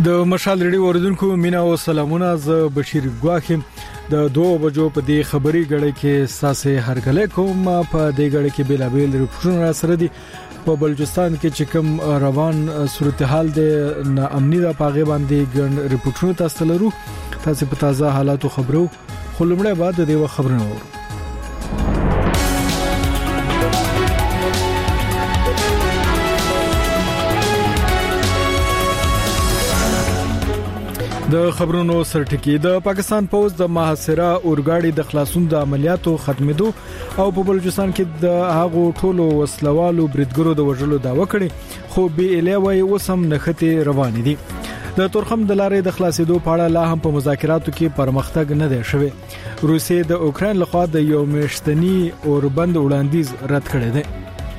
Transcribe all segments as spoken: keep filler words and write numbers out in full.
د مشال ریډیو اوریدونکو مینا او سلامونه. ز بشیر ګواخیم د دوه بجو په دې خبري غړې کې ساسه هرګله کوم په دې غړې کې بیلابل رپورټونه سره دي. په بلوچستان کې چې کوم روان صورتحال د ناامنی د پاغه باندې ګڼ رپورټونه تاسو لرو. تاسو په تازه حالاتو خبرو خلمړې بعد د دې خبرونه ورو. د خبرونو سرټکی. د پاکستان پوز د محاصره اورګاډي د خلاصون د عملیاتو ختمېدو او په بلوچستان کې د هغو ټولو وسلوالو بریدګرو د وژلو داوا کړي، خو بي الوی وسم نخته روان دي. د تورخم د لارې د خلاصېدو په اړه لا هم په مذاکراتو کې پرمختګ نه دی شوی. روسیې د اوکرين لخوا د یو میاشتنی اوربند وړاندیز رد کړی دی.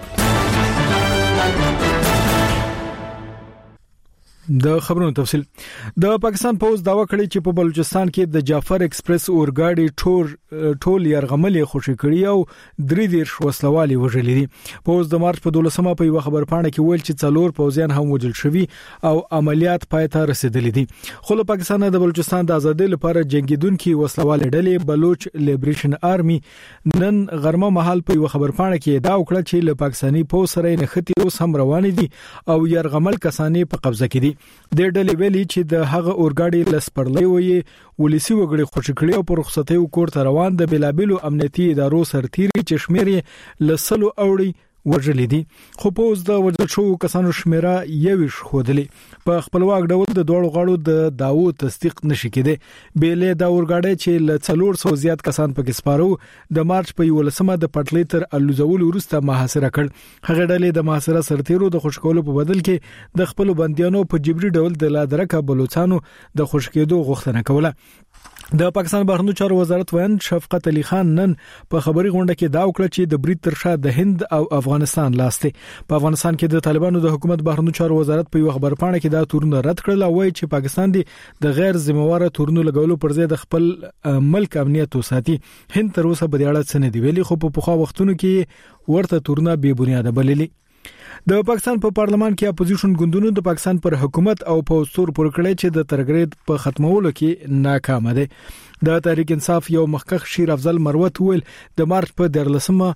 د خبرونو تفصیل. د پاکستان پوز داوا کړی چې په بلوچستان کې د جعفر ایکسپریس اورګاډي ټور ټول يرغملې خوشي کړی او درې دیرش وسلوالي وژلې دي. پوز د مارچ په دولسمه په یو خبر پاڼه کې ویل چې څلور پوزیان هم وژل شوي او عملیات پای ته رسیدلې دي. خو پاکستان د بلوچستان د ازادۍ لپاره جنگیدونکو وسلوالي ډلې بلوچ لیبریشن آرمي نن غرمه مهال په یو خبر پاڼه کې دا وکړه چې له پاکستاني پوز سره نښتي اوس هم روان دي او يرغمل کسانې په قبضه کې دي. د ډلې ویلي چې د هغه اورګاډي لسپرلې وې ولسی وګړي خوشی کړي او په رخصتي وکړ ته روان د بلابلو امنیتي ادارو سرتيري چشمېري لسلو اوړي وژلې دي. خو پوز د وژل شو کسانو شمیره یوش خودلې په خپلواک ډول د دوړو غاړو د داو تصدیق نشي کېده. بیلې د اورګاډي چې ل څلور سو زیات کسان پکې سپارو د مارچ په یولسمه د پټلې تر الوزول ورسته محاصره کړ. هغه ډلې د محاصره سرتیرو د خوشکولو په بدل کې د خپل بنديانو په جبري ډول د لادرکه بلوچستانو د خوشکېدو غوښتنه کوله. د پاکستان بهرنیو چارو وزارت وین شفقت علي خان نن په خبري غونډه کې دا وکړه چې د برید تر شا د هند او افغانستان لاسته. په افغانستان کې د طالبانو د حکومت بهرنیو چارو وزارت په یو خبر پاڼه کې دا تورونه رد کړل او وایي چې پاکستان دی د غیر ذمہواره تورونو لګولو پر ځای د خپل ملک امنیت وساتي. هند تر اوسه په دې اړه څه نه دی ویلي، خو په پخوا وختونو کې ورته تورونه بے بنیاده بللي. د پاکستان په پارلمان کې اپوزیشن ګوندونو د پاکستان پر حکومت او په ستور پر کړی چې د ترګرید په ختمولو کې ناکام دي. د تحریک انصاف یو مخکخ شیر افضل مروت ویل د مارچ په درلسمه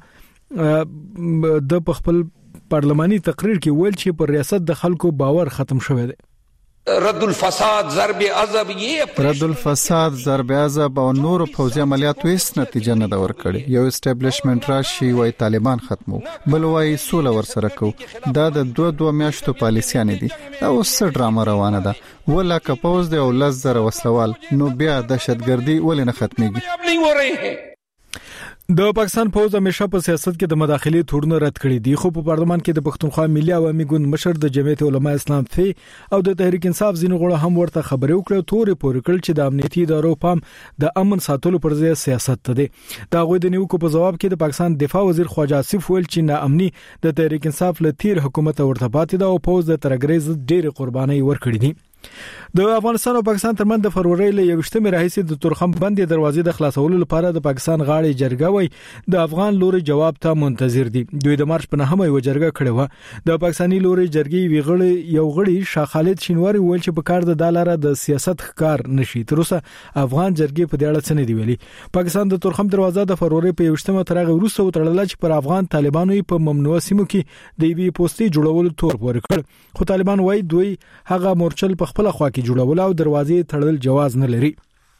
د خپل پارلماني تقریر کې ویل چې پر ریاست د خلکو باور ختم شوی دی. رد الفساد ضرب عذاب یہ رد الفساد ضرب عذاب او نور پوځي عملیاتو هیڅ نتیجه نه دا ورکړي. یو اسټابلیشمنت راشي وای طالبان ختمو، بل وای سوله ورسره کو. دا د دوه دوه میاشتو پالیسیان دي. دا اوس ډرامه روانه ده. ولا کپوز دی او لزر وسلوال نو بیا دهشتګردي ولې نه ختميږي. د پاکستان پوز همیشه په سیاست کې د مداخلې تورونه رد کړي دي، خو په پارلمان کې د پښتونخوا ملي عوامي ګوند مشر د جمعیت علماء اسلام فی او د تحریک انصاف ځینو غړو هم ورته خبرې وکړې تورې پورې کړل چې د امنیتي ادارو پام د امن ساتلو پر ځای سیاست ته دی. دا غوې د نیوکو په جواب کې د پاکستان دفاع وزیر خواجه آصف ویل چې ناامني د تحریک انصاف له تیر حکومت ورته پاتې ده او پوز د ترګریز ډېر قرباني ورکړي دي. د افغانستان او پاکستان ترمنځ د فروری له یوشتمه راهیسې د تورخم بندې دروازې د خلاصولو لپاره د پاکستان غاړي جرګه وای د افغان لوري جواب ته منتظر دي. دوی د مارچ په نهمه یو جرګه کړې و. د پاکستاني لوري جرګې ویغړی یو غړي شاه خالد شینواری ویل چې په کار د دالاره د سیاست ښکار نشي. تر اوسه افغان جرګې په دې اړه څه نه دی ویلي. پاکستان د تورخم دروازه د فروری په یوشتمه ترغه وروسته وتړل چې پر افغان طالبانو په ممنوع سیمو کې د وی پوسټي جوړولو تور ورکړ، خو طالبان وایي دوی هغه مورچل په خپل خوا کې جوړول او دروازې تړل جواز نه لري.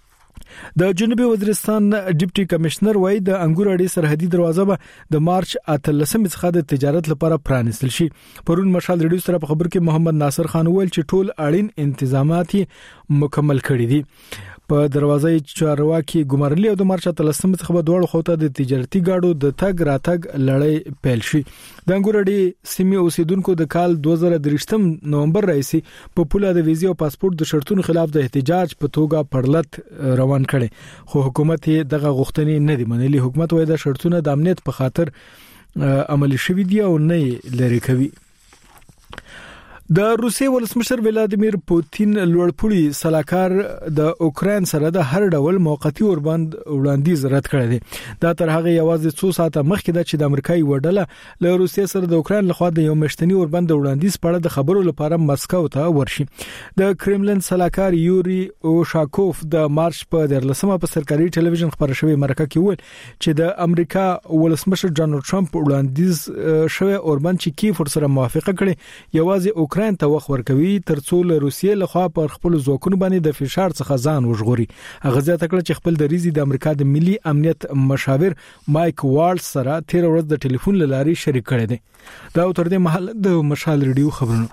د جنوبي وزیرستان ډیپټي کمشنر وای د انګور اړې سرحدي دروازه به د مارچ اتلسمه څخه د تجارت لپاره پرانیستل شي. پرون مشال ریډیو سره په خبر کې محمد ناصر خان ویل چې ټول اړین انتظامات مکمل کړي دي. په دروازه چارواکي ګمرلي او د مارچ اتلسمه څخه به دوړ خوته د تجارتي گاډو د تګ راتګ لړۍ پیل شي. د انګور اړې سیمې اوسیدونکو د کال دوه زره درې نومبر راځي په پوله د ویزې او پاسپورت د شرطونو خلاف د احتجاج په توګه پړلت روان کړي، خو حکومت دغه غوښتنې نه دی منلي. حکومت وایي د شرطونو د امنیت په خاطر عملي شوي دي او نه لري کوي. د روسیې ولسمشر ولادیمیر پوتین لوړپوړي سلاکار د اوکرين سره د هر ډول موقتی اوربند وړاندیز رد کړی دی. دا تر هغه یوازې څو ساعته مخکې د چې د امریکایي وډله له روسیې سره د اوکرين لخوا د یو مشتنی اوربند وړاندیز په اړه د خبرو لپاره مسکو ته ورشي. د کرملین سلاکار یوري اوشاکوف د مارچ په درلسمه په سرکاري ټلویزیون خبر شوی مرکه کې ویل چې د امریکا ولسمشر ډانلډ ټرمپ وړاندیز شوی اوربند چې کیف سره موافقه کړي یوازې اوکرين ته وخت ورکوي ترڅو له روسیې لخوا پر خپل ځواکونو باندې د فشار څخه ځان وژغوري. هغه ځکه کړ چې خپل دریزي د امریکا د ملي امنیت مشاور مایک والز سره تیر ورځ د ټلیفون لاري شریک کړی دی. دا تر دې مهال د مشال ریډیو خبرونه.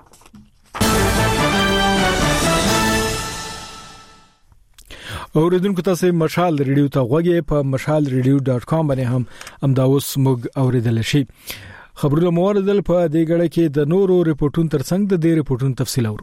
اوریدونکو تاسو مشال ریډیو ته غوږی په مشال ریډیو ډاټ کام باندې هم امداوس موږ اوریدل شي. خبرونه موردل په دې غړې کې د نورو ریپورتونو ترڅنګ د دې ریپورتونو تفصیل اورو.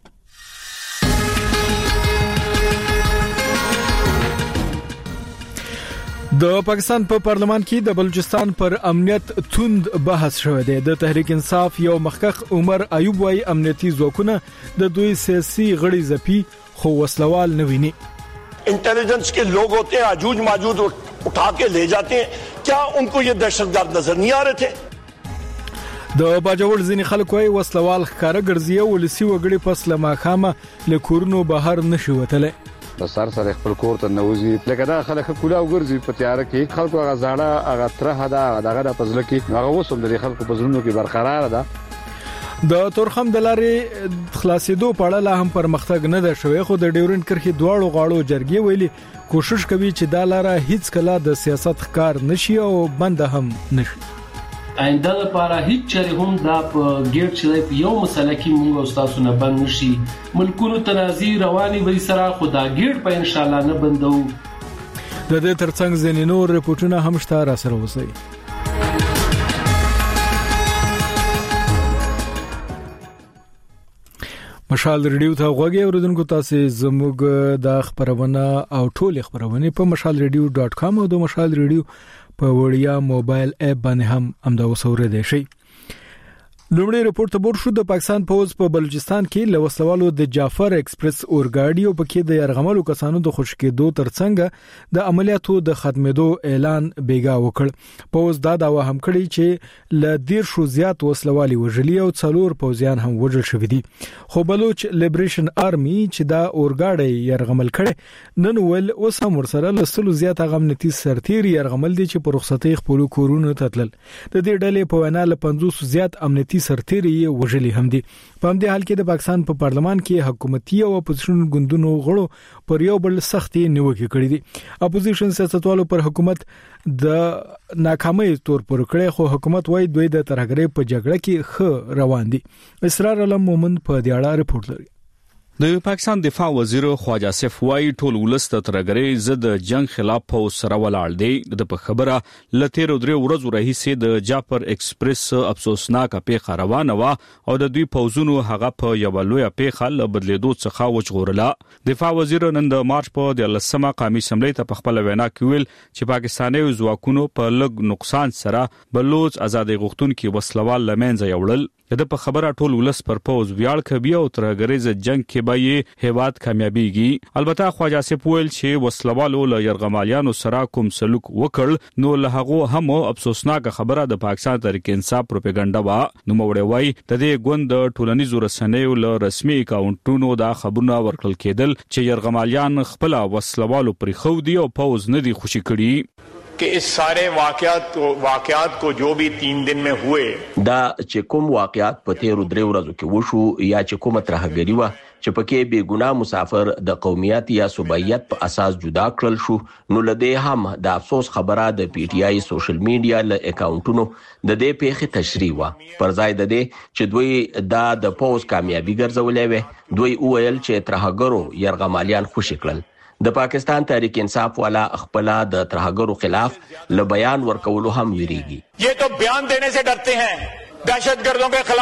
د پاکستان په پارلمان کې د بلوچستان پر امنیت توند بحث شوه دی. د تحریک انصاف یو مخکخ عمر ایوب وايي امنیتي ځواکونه د دوی سیاسي غړي زپی خو وسلوال نه ویني. इंटेलिजेंस के लोग होते हैं, आजूज माजूज उठा के ले जाते हैं. क्या उनको ये दहशतगर्द नजर नहीं आ रहे थे? د باجوړ ځینې خلک وايي وسلوال ښکارا ګرځي او ولسی وګړي پس لمه خامه له کورونو بهر نشي وتله. د سر سره خپل کور ته نوځي لکه دا خلک کولا وګرځي په تیار کې خلکو غزاړه هغه تره دا دغه د پزله کې هغه وسوم د خلکو په زړونو کې برقرار ده. د تورخم د لارې خلاصېدو په اړه لا هم پرمختګ نه ده شوی خو د ډیورنډ کرښې دواړو غاړو جرګې ویلي کوشش کوي چې دا لاره هیڅ کله د سیاست ښکار نشي او بند هم نشي. آینده لپاره هیڅ چره هم دا په ګیر چې یو مسله کې موږ او تاسو نه بند نشي. ملکونو تنازي رواني وي سره خدا ګیر په ان شاء الله نه بندو. د دې ترڅنګ ځینې نور ریپورتونه هم شته را سره وسی. مشال ریډیو ته غوږی اوریدونکو تاسو زموږ د خبرونه او ټول خبرونه په مشال ریډیو ډاټ کام او د مشال ریډیو په وړیا موبایل اپ باندې هم امدا وسوره دي شي. لومړی ریپورت تبور شو د پاکستان پوز په بلوچستان کې لوسلوالو د جعفر ایکسپریس اورګاډي او پکې د يرغملو کسانو د خوشکېدو ترڅنګ د عملیاتو د ختمېدو اعلان بیګا وکړ. پوز دا داوا هم کړی چې ل ډیر شو زیات وسلوالي وژلي او څلور پوزیان هم وژل شوی دي. خو بلوچ لیبریشن آرمي چې دا اورګاډي يرغمل کړي نن ول اوس هم ورسره لسلو زیات غمنتي سرتیر يرغمل دي چې په رخصتي خپل کورونو تتلل. د دې ډلې په وینا ل پنځوس زیات امنیتي سرتیری وژلي هم دي. په همدې حال کې د پاکستان په پارلمان کې حکومتي او اپوزیشن ګوندونو غړو پر یو بل سختي نیوکې کړې دي. اپوزیشن سیاستوالو پر حکومت د ناکامۍ تور پر کړې خو حکومت وايي دوی د ترهګرۍ په جګړه کې ښه روان دي. اسرار علم مومن په دې اړه رپورت لري. د پاکستان دفاع وزیر خواجه آصف وايي ټول ولست ترګری زد جنگ خلاف په سره ولاړ دی. د په خبره لته درې ورځې راهیسې د جعفر ایکسپریس افسوسناک پیښه روانه و او د دوی پوزونو هغه په یو لوی پیښه ل بدلیدو څخه وچغورله. دفاع وزیر نن د مارچ په د لسمه قومي اسمبلی ته په خپل وینا کې ویل چې پاکستاني ځواکونو په لګ نقصان سره بلوچ ازادي غوښتونکو وسلوال لمنځه یوړل. د په خبره ټول ولس پر پوز ویاړ کوي او ترګریز جنگ کې به یې هیواد کامیابیږي. البته خواجه آصف ویل چې وسلوالو له يرغمالیانو سره کوم سلوک وکړ نو له هغه هم افسوسناک خبره د پاکستان تحریک انصاف پروپاګاندا وا. نو موړی وای د دې ګوند ټولنیزو رسنیو له رسمي اکاونټونو دا خبرونه ورکړل کېدل چې يرغمالیان خپل وسلوالو پر خو دي او پوز نه دي خوشی کړي कि इस सारे वाकयात को वाकयात को जो भी तीन दिन में हुए دا چې کوم واقعات په تیرو درې ورځو کې وشو یا چې کومه ترهګری و چې پکې بے ګناه مسافر د قومیت یا صوبایت په اساس جدا کړل شو نو لدې هم د افسوس خبره د پی ټی آی سوشل میډیا له اکاونټونو د دې پیښې تشریح و. پر ځای د دې چې دوی دا د پوز کامیابی ګرځولې وي دوی وویل چې ترهګرو يرغمالیان خوشی کړل. د پاکستان تحریک انصاف والا خپل د ترهګرو خلاف ل بیان ورکولو هم ویریږي. یہ تو بیان دینے سے ڈرتے ہیں دہشتگردوں کے خلاف.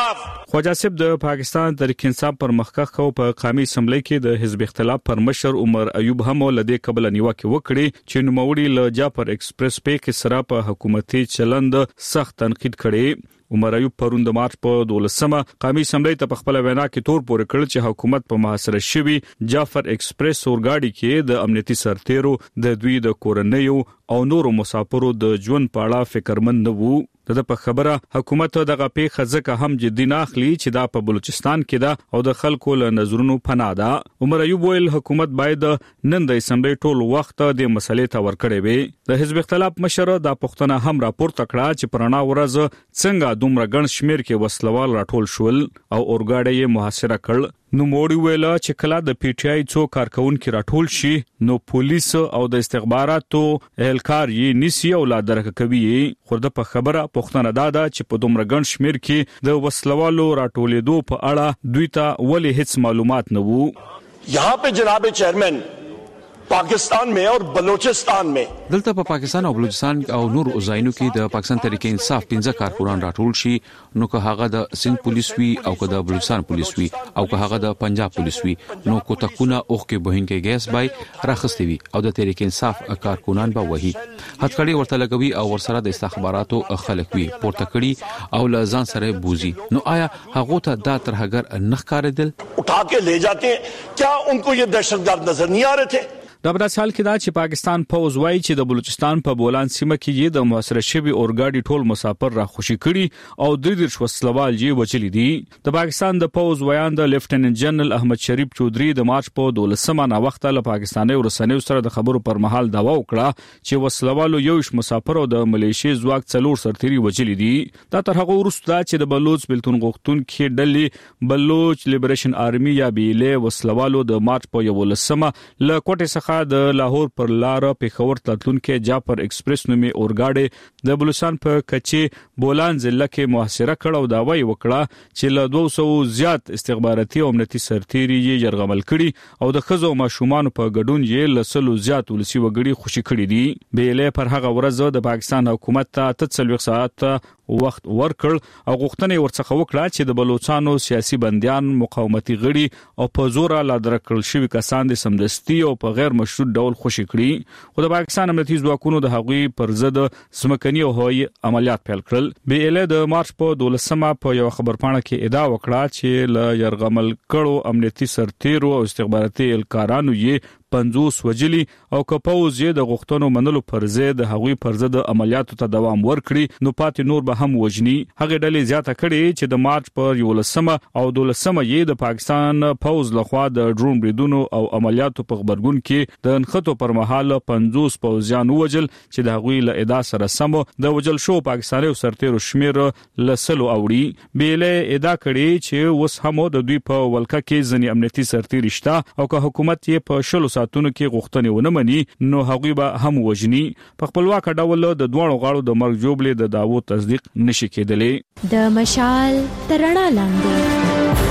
خواجه صاحب د پاکستان تحریک انصاف پر مخکخ کو په قومي اسمبلی کې د حزب اختلاف پر مشر عمر ایوب هم ولدي قبل نیوکه وکړي چې نوموړي له جعفر ایکسپریس په کې سره په حکومتي چلند سخت تنقید کړي. عمر ایوب پرون د مارچ په دولسمه قومي اسمبلی ته په خپل وینا کې تور پورې کړ چې حکومت په محاصره شوی جعفر ایکسپریس اورګاډي کې د امنیتي سرتیرو د دوی د کورنیو او نورو مسافرو د ژوند په اړه فکرمند نه وو. د په خبره حکومت دغه پیښه ځکه هم جدي نه اخلي چې دا په بلوچستان کې ده او د خلکو له نظرونو پناه ده. عمر ایوب ویل حکومت باید نن د اسمبلی ټول وخت د مسلې ته ورکړي وي. د حزب اختلاف مشر د پښتنه هم راپورته کړه چې پرانا ورځ څنګه دومره ګڼ شمیر کې وسلوال راټول شول او اورګاډي یې محاصره کړ. نو موړي ویل چې کله د پی ټی آی څو کارکونکو راټول شي نو پولیس او د استخباراتو اهلکار یې نسی او لا درک کوي. خو د په خبره پښتنه دادا چې په دومره ګڼ شمیر کې د وسلوالو راټولېدو په اړه دوی ته ولې هیڅ معلومات نه وو. यहाँ पे जनाब चेयरमैन पाकिस्तान में और बलूचिस्तान में دلته په پاکستان او بلوچستان او نور ځایونو کې د پاکستان تحریک انصاف پنځه کارکونان راټول شي نو که هغه د سند پولیس وي او که د بلوچستان پولیس وي او که هغه د پنجاب پولیس وي نو کوتکونه اوخ کې بهینګي ګیس بای راخستي وي او د تحریک انصاف کارکونان به وਹੀ هڅکړي ورته لګوي او ورسره د استخباراتو خلک وي پورته کړي او لزان سره بوزي. نو آیا هغه ته دا ترهګر نخ کاردل उठा के ले जाते हैं, क्या उनको ये दहशतगर्द नजर नहीं आ रहे थे. د بل حال کې دا چې پاکستان پوز وایي چې د بلوچستان په بولان سیمه کې یې د محاصره شوی اورګاډي ټول مسافر را خوشي کړي او د دې وسلوال یې وچلې دي. د پاکستان د پوز ویان د لیفټیننټ جنرال احمد شریف چودري د مارچ په دولسمه نا وخت له پاکستاني ورسنیو سره د خبرو پر مهال داوا وکړه چې وسلوالو یوش مسافر او د ملیشي ځواک څلور سرتيري وچلې دي. دا تر هغه وروسته چې د بلوچ بلتون غوښتون کې ډلې بلوچ لیبریشن آرمي یا بیله وسلوالو د مارچ په یولسمه له کوټه څخه د لاهور پر لار پیښور تلونکو جعفر ایکسپریس نومي اورګاډي د بلوچستان په کچي بولان ضلع کې محاصره کړ او دا وایي وکړه چې له دوه سوه زیات استخباراتي او امنیتي سرتيري یې يرغمل کړي او د خزو ماشومان په ګډون یې لسلو زیات ولسی وګړي خوشي کړي دي. بیله پر هغه ورځ د پاکستان حکومت ته تسلوي ساعت وخت ورکړ او غوښتنې ورڅخه وکړه چې د بلوچستانو سیاسي بنديان مقاومتي غړي او په زور لا درکړل شوی کسان د سمدستي او په غیر مشروع ډول خوشي کړي. خو د پاکستان امنیتي ځواکونو د هغوی پر ضد سمکني او هوایي عملیات پیل کړل. بي ال د مارچ په دولسمه په یو خبرپاڼه کې ادعا وکړه چې ل يرغمل کړو امنیتي سرتیرو او استخباراتي الکارانو یې پنځوس وجلی او کپوز یې د غوښتنو منلو پر ضد د هغوی پر ضد عملیاتو ته دوام ورکړي نو پاتې نور به هم وجني. هغه ډلې زیاته کړي چې د مارچ پر یولسمه او دولسمه یې د پاکستان پوز لخوا د ډرون بریدونو او عملیاتو په خبرګون کې د انخطو پر مهال پنځوس پوزیان وجل چې د هغوی له ادعا سره سم د وجل شو پاکستاني سرتیرو شمیر لسلو اوړي. بیله ادعا کړي چې اوس هم د دوی په ولکه کې ځنی امنیتي سرتیري شته او که حکومت یې په شلو ساتونو کې غوښتنې ونه مني نو هغوی به هم وجني. په خپلواک ډول د دوه غاړو د مرګ جوړې د داوو تصدیق نشي کېدلې. د مشال ترڼا لاندې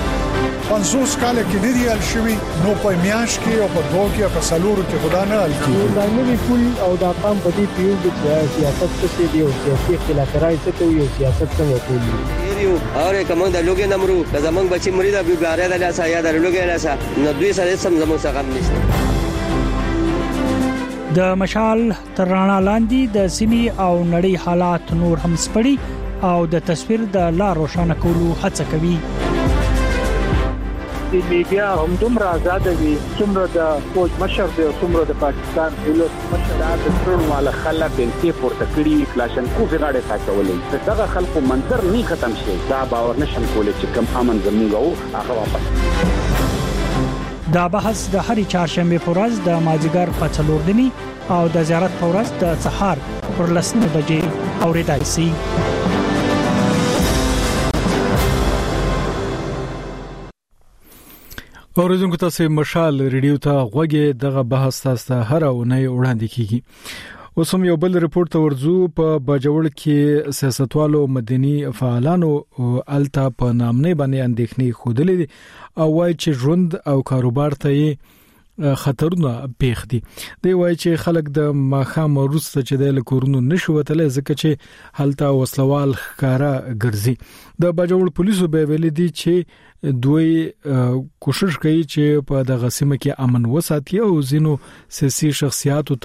پنځوس کال کې د ریال شوی نو په میاش کې او په دوه کې په سلورو کې خدا نه الکی دا نوی پول او دا قام په دې پیو کې سیاست څه دی او سیاسي اختلاف راځي ته یو سیاست څنګه کوي یو اور کوم د لوګي نمرو د زمنګ بچی مرید ابي ګاره د لاسه یا د لوګي لاسه نو دوی سره سم زمو څخه نشته. د مشال ترڼا لاندې د سیمي او نړۍ حالات نور هم سپړي او د تصویر د لار روښانه کولو هڅه کوي. د میډیا هم دومره آزاد دي څومره د فوج مشر دی څومره د پاکستان دولت مشر د ټول مال خلک بنتي پورته کړی کلاشن کو غاړه ساتولې دغه خلکو منظر نه ختم شي دا باور نشم کولای چې کم امن زموږ او هغه واپس. دا بحث د هرې چهارشنبه په ورځ د مازیګر په څلور دني او د زیارت په ورځ د سهار پر لسنه بجې اوریدای شي. اوریدونکو تاسو مشال ریډیو ته غوږی دغه بحث تاسو هر اونۍ وړاندې کیږي. اوس هم یو بل ریپورت ورزو په بجوړ کې سیاستوالو مدني فعالانو التا په نامنې باندې اندېښنې خوده او وايي چې ژوند او کاروبار ته خطرونه پیښ دي. دی وایي چې خلک د ماخام وروسته چې د کورونو نشوتل ځکه چې هلته وسلوال ښکارا ګرځي. د باجوړ پولیسو به ویلي دي چې دوی کوشش کوي چې په دغه سیمه کې امن وساتي او ځینو سیاسي شخصیاتو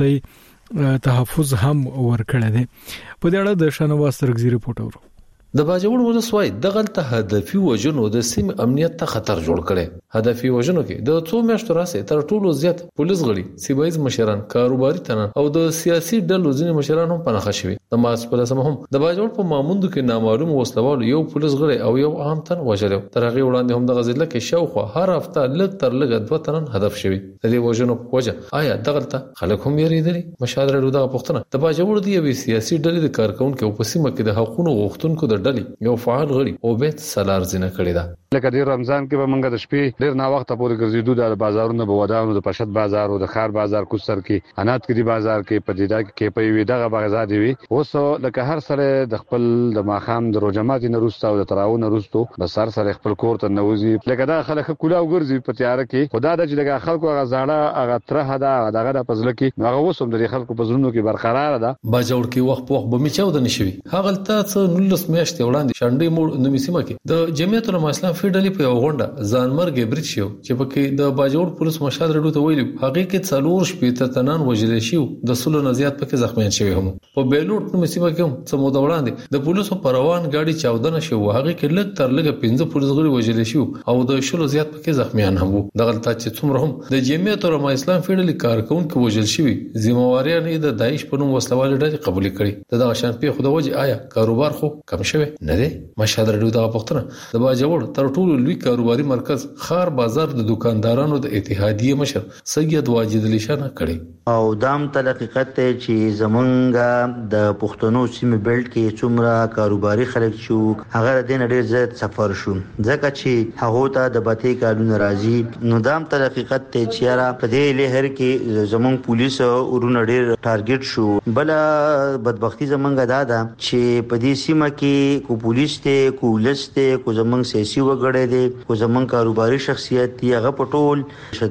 ته تحفظ هم ورکړي دي. په دې اړه د شنواز ترګزي رپورټ اورو. د باجوړ ولسوای دغه ته هدفي وژنو د سیم امنیت ته خطر جوړ کړي. هدفي وژنو کې د څو میاشتو راځي تر ټولو زیات پولیس غړي، سیمایي مشران، کاروباري تنان او د سیاسي ډلو ځینې مشران هم پناه شوي. د مارچ په لسمه هم د باجوړ په ماموندو کې نامعلوم وسلوال یو پولیس غړي او یو عام تن وژل. تر هغه وړاندې هم د غزل کې شاوخوا هر هفته لږ تر لږ دوه تنن هدف شوي. د دې وژنو په وجه آیا دغه ته خلک هم یریدلي؟ مشاهده لرو دغه پښتنه د باجوړ دی یو سیاسي ډلې د کارکونکو په سیمه کې د حقوقو غوښتونکو د ډلې یو فعال غړي او بیت سلار زینه کړی دا. لکه د رمضان کې به موږ د شپې ډیر نا وخت پورې ګرځېدو د بازارونو په ودانو د پشت بازار او د خار بازار کوڅر کې انات کې دی بازار کې پدیدا کې په وی دغه بازار دی وي. اوس لکه هر سره د خپل د ماخام د روجمات نه روسته او د تراو نه روستو بس سر سره خپل کور ته نوځي. لکه دا خلک کولا وګرځي په تیار کې خدا د چې د خلکو غزاړه هغه تره دا دغه د پزله کې هغه وسوم د خلکو پزلونو کې برقرار ده. باجوړ کې وخت په وخت به میچاو د نشوي. هغه ته څه نولس میاشتې وړاندې شانډې موړ نو میسمه کې د جمعیت العلماء اسلام فیډرالي په غونډه ځانمرګ برید شو چې پکې د باجوړ پولیس مشهد رډو ته ویلي هغه کې څلور شپې تنان وژل شو د سلو نزيات پکې زخمیان شوی هم. په بیلوټ نو میسمه کې هم څه مو وړاندې د پولیسو پروان گاډي چاودنه شو. هغه کې لږ تر لږ پنځه پولیس غړي وژل شو او د شلو زیات پکې زخمیان هم وو. دغه ته چې څومره هم د جمعیت العلماء اسلام فیډرالي کارکونکو وژل شوی ذمہواری نه د داعش په نوم وسلوال ډلې قبول کړي. دغه شان په خو د وجه آیا کاروبار خو کم شوی نه دی؟ مشهد رډو دغه پښتنه د باجوړ تر ټولو لوی کاروباري مرکز خار بازار د دکاندارانو د اتحادیه مشر سید واجد علی شاه کړي او دام تل حقیقت ته چې زمونږ د پښتنو سیمه بیلټ کې څومره کاروباري خلک شو هغه د ډېر زیات سفر شو ځکه چې هغه ته د باتې کارونه راځي. نو دام تل حقیقت ته چې را په دې لهر کې زمونږ پولیس ورونه ډېر ټارګټ شو. بل بدبختی زمونږ دا ده چې په دې سیمه کې کو پولیس ته کو ولسته کو زمونږ سیاسي وګړي دي کو زمونږ کاروباري شخصیت دی هغه پټول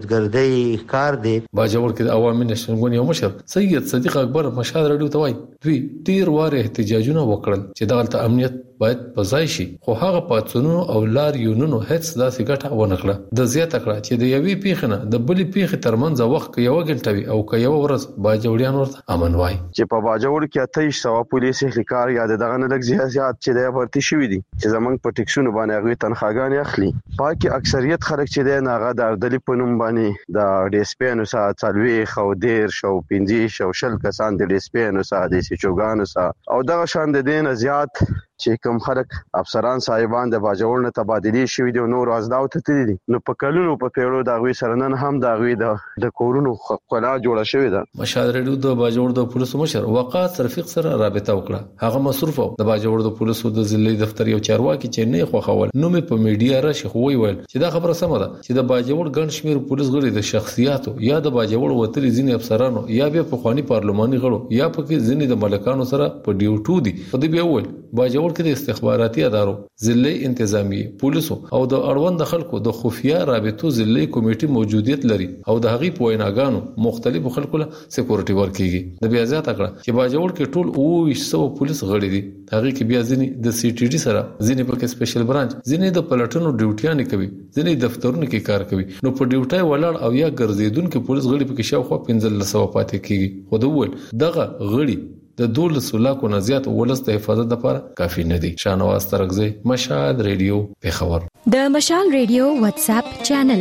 شتګردۍ ښکار دی. باجوړ کې د عوامي نشنګون یو مشر سید صدیق اکبر مشهد رډیو ته وایي دوی ډیر واره احتجاجونه وکړل چې دغه امنیت باید پزای شي خو هغه پاتونو او لار یونونو هیڅ داسې ګټه ونه کړه. د زیاته کړه چې د یوې پیښنه د بلې پیښې ترمنځ وخت یو غنټوي او که یو ورځ باجوړیان ورته امن وای. چې په باجوړ کې اته سو پولیس هلیکار یاد دغه نه لږ زیات چې د ورتي شوې دي چې زمنګ په ټیکسونو باندې هغه تنخواګان اخلي. پاکي اکثریت خلک چې د ناغه د اردلی په نوم باندې د ډیسپینو سره څلوي خو ډیر شو پنځه شو شل کسان د ډیسپینو سره د سچوګانو سره او دغه شان د دین زیات چې کوم خلک افسران صاحبان د باجوړ نه تبادلی شوی دي نور ازداو ته تللی نو په کلونو په پیړو دا غوي سرنن هم دا غوي د کورونو خلا جوړه شوی ده. مشاهده رډو د باجوړ د پولیسو مشر وقاص رفیق سره رابطه وکړه. هغه مصروف د باجوړ د پولیسو د ضلعي دفتر یو چارواکي چې نه خوخول نو مې په میډیا راشي خو ویل چې دا خبره سمه ده چې د باجوړ ګڼ شمیر پولیس غړي د شخصیتو یا د باجوړ وتلي ځینې افسرانو یا به په خواني پارلماني غړو یا په کې ځینې د ملکانو سره په ډیوټو دي. په دې به ویل باجوړ کې د استخباراتي ادارو ضلعي انتظامیه پولیسو او د اړوند خلکو د خفیا رابطو ضلعي کمیټې موجودیت لري او د هغې په ویناګانو مختلفو خلکو له سکیورټي ورکیږي. د بیا زیاته کړه چې باجوړ کې ټول اوه سو پولیس غړي دي. هغه کې بیا ځینې د سی ټي ډي سره ځینې په کې سپیشل برانچ ځینې د پلټنو ډیوټیان کوي ځینې دفترونو کې کار کوي. نو په ډیوټي ولاړ او یا ګرځیدونکو پولیس غړي په کې شاوخوا پنځه سو پاتې کیږي. خو د ول دغه غړي د دولس لاکو نه زیات ولس د حفاظت لپاره کافي نه دي. شانواز ترغزي مشال ریډیو پیښور. د مشال ریډیو واتس اپ چینل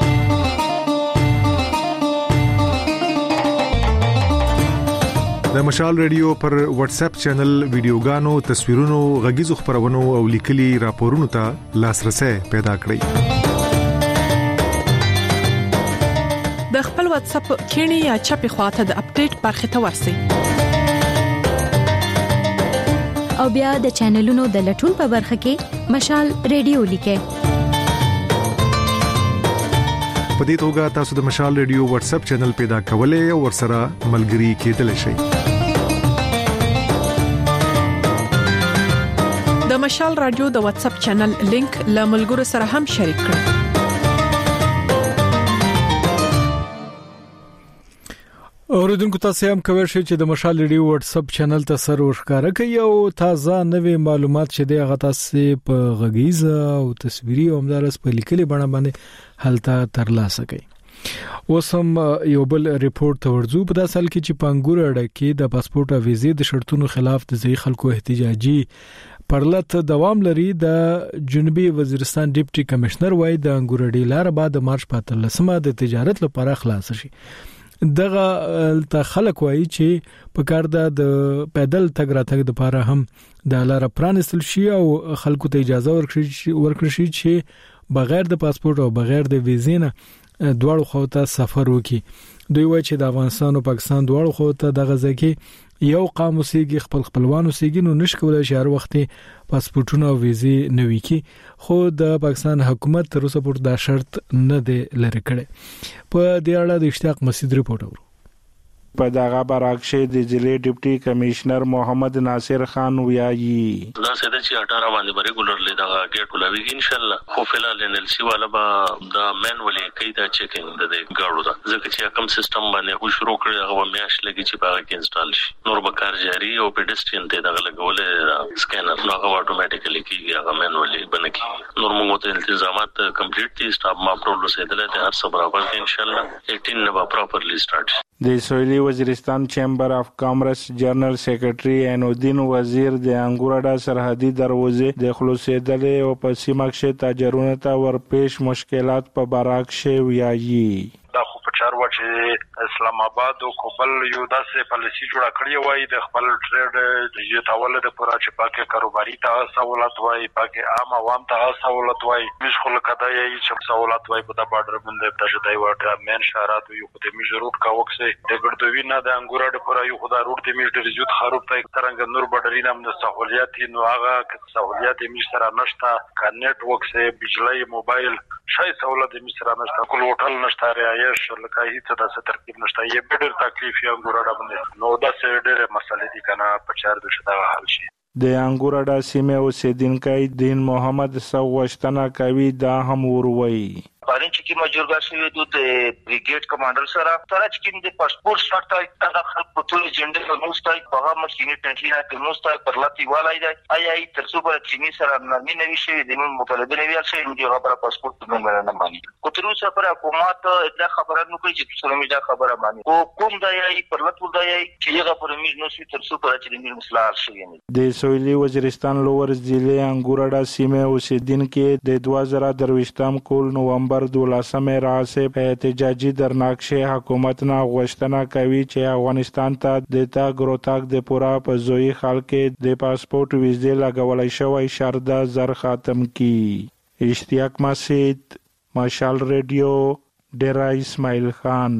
د مشال ریډیو پر واتس اپ چینل ویډیوګانو تصویرونو غږیزو خبرونو او لیکلي راپورونو ته لاسرسي پیدا کړئ. د خپل واتس اپ کینی یا چپی خواته د اپډیټ برخه ته ورسئ او بیا د چینلونو د لټون په برخه کې مشال ریډیو لیکه. په دې توګه تاسو د مشال ریډیو واتس اپ چینل پیدا کولای او ورسره ملګري کېدلی شئ. د مشال رادیو د واتس اپ چینل لینک له ملګرو سره هم شریک کړئ. اوریدونکو تاسو هم کوی شئ چې د مشال ریډیو واتس اپ چینل ته سر ورښکاره کوي او تازه نوې معلومات چې د هغه تاسو په غږیزه او تصویري او همدارس په لیکلي بڼه باندې هلته ترلاسه کوي. اوسم یو بل ریپورت ته ورځو په داسې حال کې چې پنګور اړه کې د پاسپورت او ویزې د شرطونو خلاف د ځای خلکو احتجاجي پرلط دوام لري. د جنوبي وزیرستان ډیپټي کمشنر وای د انګورډي لار بعد مارچ په تلسمه د تجارت لپاره خلاص شي. دغه ته خلک وایي چې په کار د پیدل تګ راتګ لپاره هم د لار پرانستل شي او خلکو ته اجازه ورکړي ورکړي شي چې بغیر د پاسپورت او بغیر د ویزې نه دواړو خواو ته سفر وکړي. دوی وایي چې د افغانستان او پاکستان دواړو خواو ته دغه ځکه یو قام اوسېږي خپل خپلوان اوسېږي نو نش کولای شي هر وخت پاسپورتونه او ویزې نوي کی خو د پاکستان حکومت تر اوسه پورې دا شرط نه دی لري کړی. په دې اړه د اشتیاق مسعود ریپورت اورو. په دغه برعکس د ضلع ډیپټي کمشنر محمد ناصر خان ویایي دا سده چې اټاره باندې بری ګولر لیدا گیټ ولوي ان شاء الله خو فلال ان ال سی والا با دا مینولي کیدا چیکینګ د گاړو دا ځکه چې کوم سیستم باندې خو شروع کړی هغه میاش لګي چې باغ کې انسټال شي نور به کار جاری او پیډسترین ته دغه لګولې سکینر نو هغه اتوماتیکلی کیږي هغه مینولي بنکي نور موږ ته التزامات کمپلیټ دي سټاپ ما پرول سیدل ته هر څه برابر ان شاء الله اټین نه پراپرلی سٹارټ. د سویلي وزیرستان چیمبر اف کامرس جنرال سیکریټري انودین وزیر د انګورډا سرحدي دروازې د خلاصېدلې او په سیمه کې تاجرونو ته ورپېښ مشکلات په برعکس ویایي. دا خو په چارو چې اسلام آباد او کوبل یو داسې پالیسي جوړه کړې وای د خپل ټریډ ډیجیټل د پورا چې پاکه کاروباري ته سہولت وای پاکه عام عوام ته سہولت وای مش خل کدای چې سہولت وای په د بارډر باندې د شدای وټه مین شهرات یو خو د میجروت کا وکسه د ګردوی نه د انګورډ پورا یو خدای روټ د میج د زیات خروب ته ترنګ نور بډرین هم د سہولیت نو هغه سہولیت میش سره نشته کا نیټ ورک سه بجلی موبایل شای سہولت میش سره نشته کول هوټل نشته ریایش لکه هیڅ د ترتیب نشته یې ډېر تکلیف یې انګورډا باندې نو دا څه ډېر مسلې دي کنه په چار د شدا حل شي. د انګورډا سیمه اوسیدونکو دین محمد سوغشتنه کوي دا هم وروي پارین چې کی مجورګا شوی د بریګیډ کمانډر سره سره چې د پاسپورت شرط د خلک په ټول جنډر نو ستای په هغه مخکینی پنټلی نه نو ستای پر لتی والای دی آی آی تر څو پر چې سره نرمي نوي شي د نو مطالبه نوي شي د هغه پر پاسپورت نه نه مانی کو تر اوسه پر حکومت دا خبره نو کوي چې څومره میډا خبره مانی کو کوم دی آی پر لتی دی چې هغه پر میز نو سي تر څو پر چې د مسلار شي د سویلي وزیرستان لور ضلع انګورډا سیمه اوسیدونکو د دوه زره درويشتم کول نومبر دولسمه راځي په احتجاجي درناکشه حکومت نه غوښتنه کوي چې افغانستان ته د تاګ روتاګ د پورا په زوی خلک د پاسپورت ویزې لګولای شوی شرط زر ختم کی. اشتیاق مسعود مشال ریډیو ډیرا اسماعیل خان.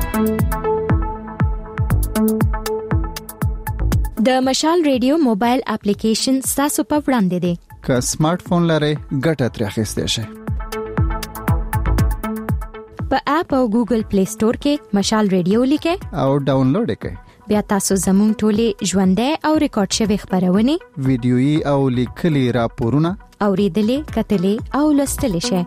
د مشال ریډیو موبایل اپلیکیشن تاسو په وړاندې دی که سمارټ فون لرئ ګټه ترې اخیستئ شئ. په اپ او ګوګل پلی سٹور کې مشال ریډیو لیکه او ډاونلوډ کړئ. بیا تاسو زموږ ټولې ژوندۍ او ریکارډ شوی خبرونه ویډیويي او لیکلي راپورونه اوریدلې کتلې او لوستلې شئ.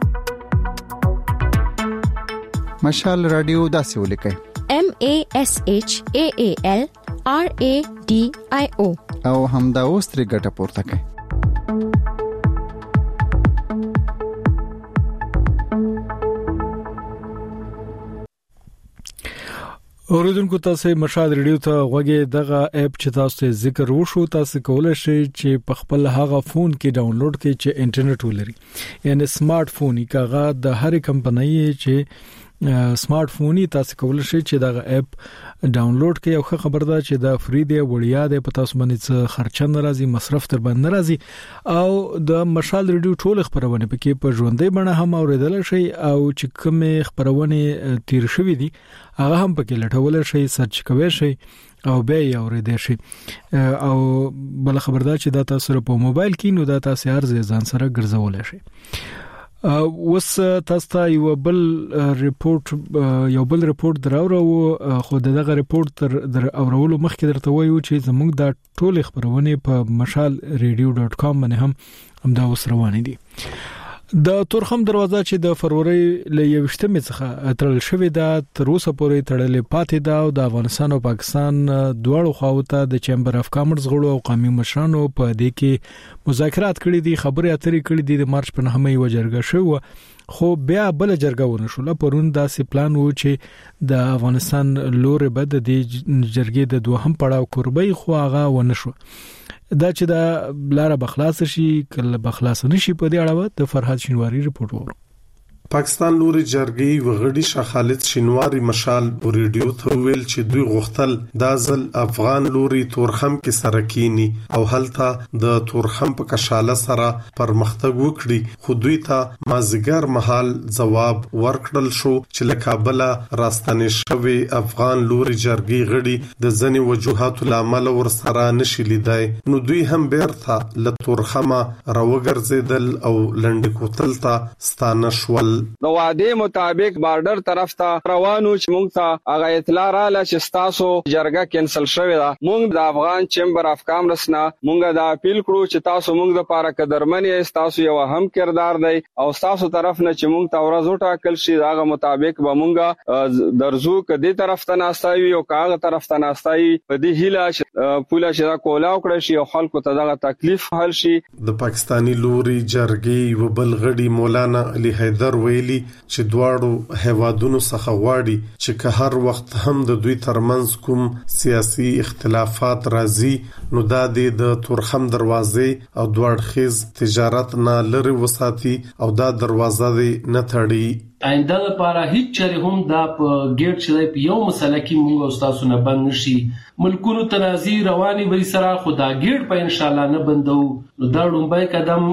مشال رادیو داسې ولیکئ M A S H A A L R A D I O او همدا اوس ترې ګټه پورته کړئ. اوریدونکو تاسو مشال ریډیو ته غوږی دغه اپ چې تاسو ذکر وشو تاسو کولای شئ چې په خپل هغه فون کې ډاونلوډ کړئ چې انټرنیټ ولري یعنی سمارټ فون یې کاغه د هرې کمپنۍ چې سمارټ فوني تاسو کولای شئ چې دغه اپ ډاونلوډ کړئ او خبر ده چې دا فری دی وړیا دی په تاسو باندې څه خرچه ناراضي مصرف تر باندې ناراضي او د مشال ریډیو ټول خبرونه پکې په ژوندۍ بڼه هم اوریدل شي او چې کومه خبرونه تیر شوې دي هغه هم پکې لټول شي سرچ کوئ شي او به یې اوریدل شي او بل خبردار چې دا تاسو په موبایل کې نو دا تاسو هر ځان سره ګرځول شي. اوس تاسو ته یو بل ریپورت یو بل ریپورت دراوړو خو دغه ریپورت تر اورولو مخکې درته وایو چې زموږ د ټول خبرونه په مشال ریډیو ډاټ کام باندې هم همدا اوس روان دي. د تورخم دروازه چې د فروری ل یوشتمې څخه تړل شوې ده تر اوسه پورې تړلې پاتې ده او د افغانستان او پاکستان دواړو خواوته د چیمبر اف کامرز غړو او قومي مشرانو په دې کې مذاکرات کړي دي خبرې اترې کړي دي د مارچ په نهمه یو جرګه شو خو بیا بل جرګه ونه شو پرون داسې پلان و چې د افغانستان لوري بد د جرګې د دوهم پړاو قربي خو هغه ونه شو دا چې دا لاره بخلاص شي کله بخلاص نشي په دې اړه د فرحات شینواری رپورت ورو پاکستان لوري جرګي وغړي شاه خالد شینواری مشال ریډیو ته ویل چې دوی غوښتل د ځل افغان لوري تورخم کې سرکینی او هلته د تورخم په کشاله سره پرمختګ وکړي خو دوی ته مازیګر محل جواب ورکړل شو چې له کابل راستنې شوی افغان لوري جرګي غړي د ځنی وجوهات العمل ور سره نشي لیدای نو دوی هم بیرته له تورخمه راوګرځیدل او لنډ کوتل ته ستانه شول د وعده مطابق بارډر طرف ته روانو چې موږ ته هغه اطلاع رااله چې تاسو جرګه کینسل شوې ده موږ د افغان چیمبر اف کامرس نه موږ دا اپیل کړو چې تاسو موږ د پاره قدرمنې تاسو یو هم کردار دی او تاسو طرف نه چې موږ ته ورځ ټاکل شي هغه مطابق به موږ درزو کدي طرف ته ناستایو او کاغه طرف ته ناستای په دې هیله پوله چې کولا وکړي شي او خلکو ته دغه تکلیف حل شي د پاکستانی لوري جرګي و بلغړي مولانا علي حیدر ویلي چې دواړو هیوادونو څخه غواړي چې که هر وخت هم د دوی ترمنځ کوم سیاسي اختلافات راځي نو دا د تورخم دروازې او دوړخیز تجارت نه لري وساتي او دا دروازه دې نه تړي آینده لپاره هیڅ چره هم دا په ګیټ چې په یو مسله کې موږ او تاسو نه بند نشي ملکونو تنازي رواني وي سره خدا ګیټ په ان شاء الله نه بندو نو دا ډومبای قدم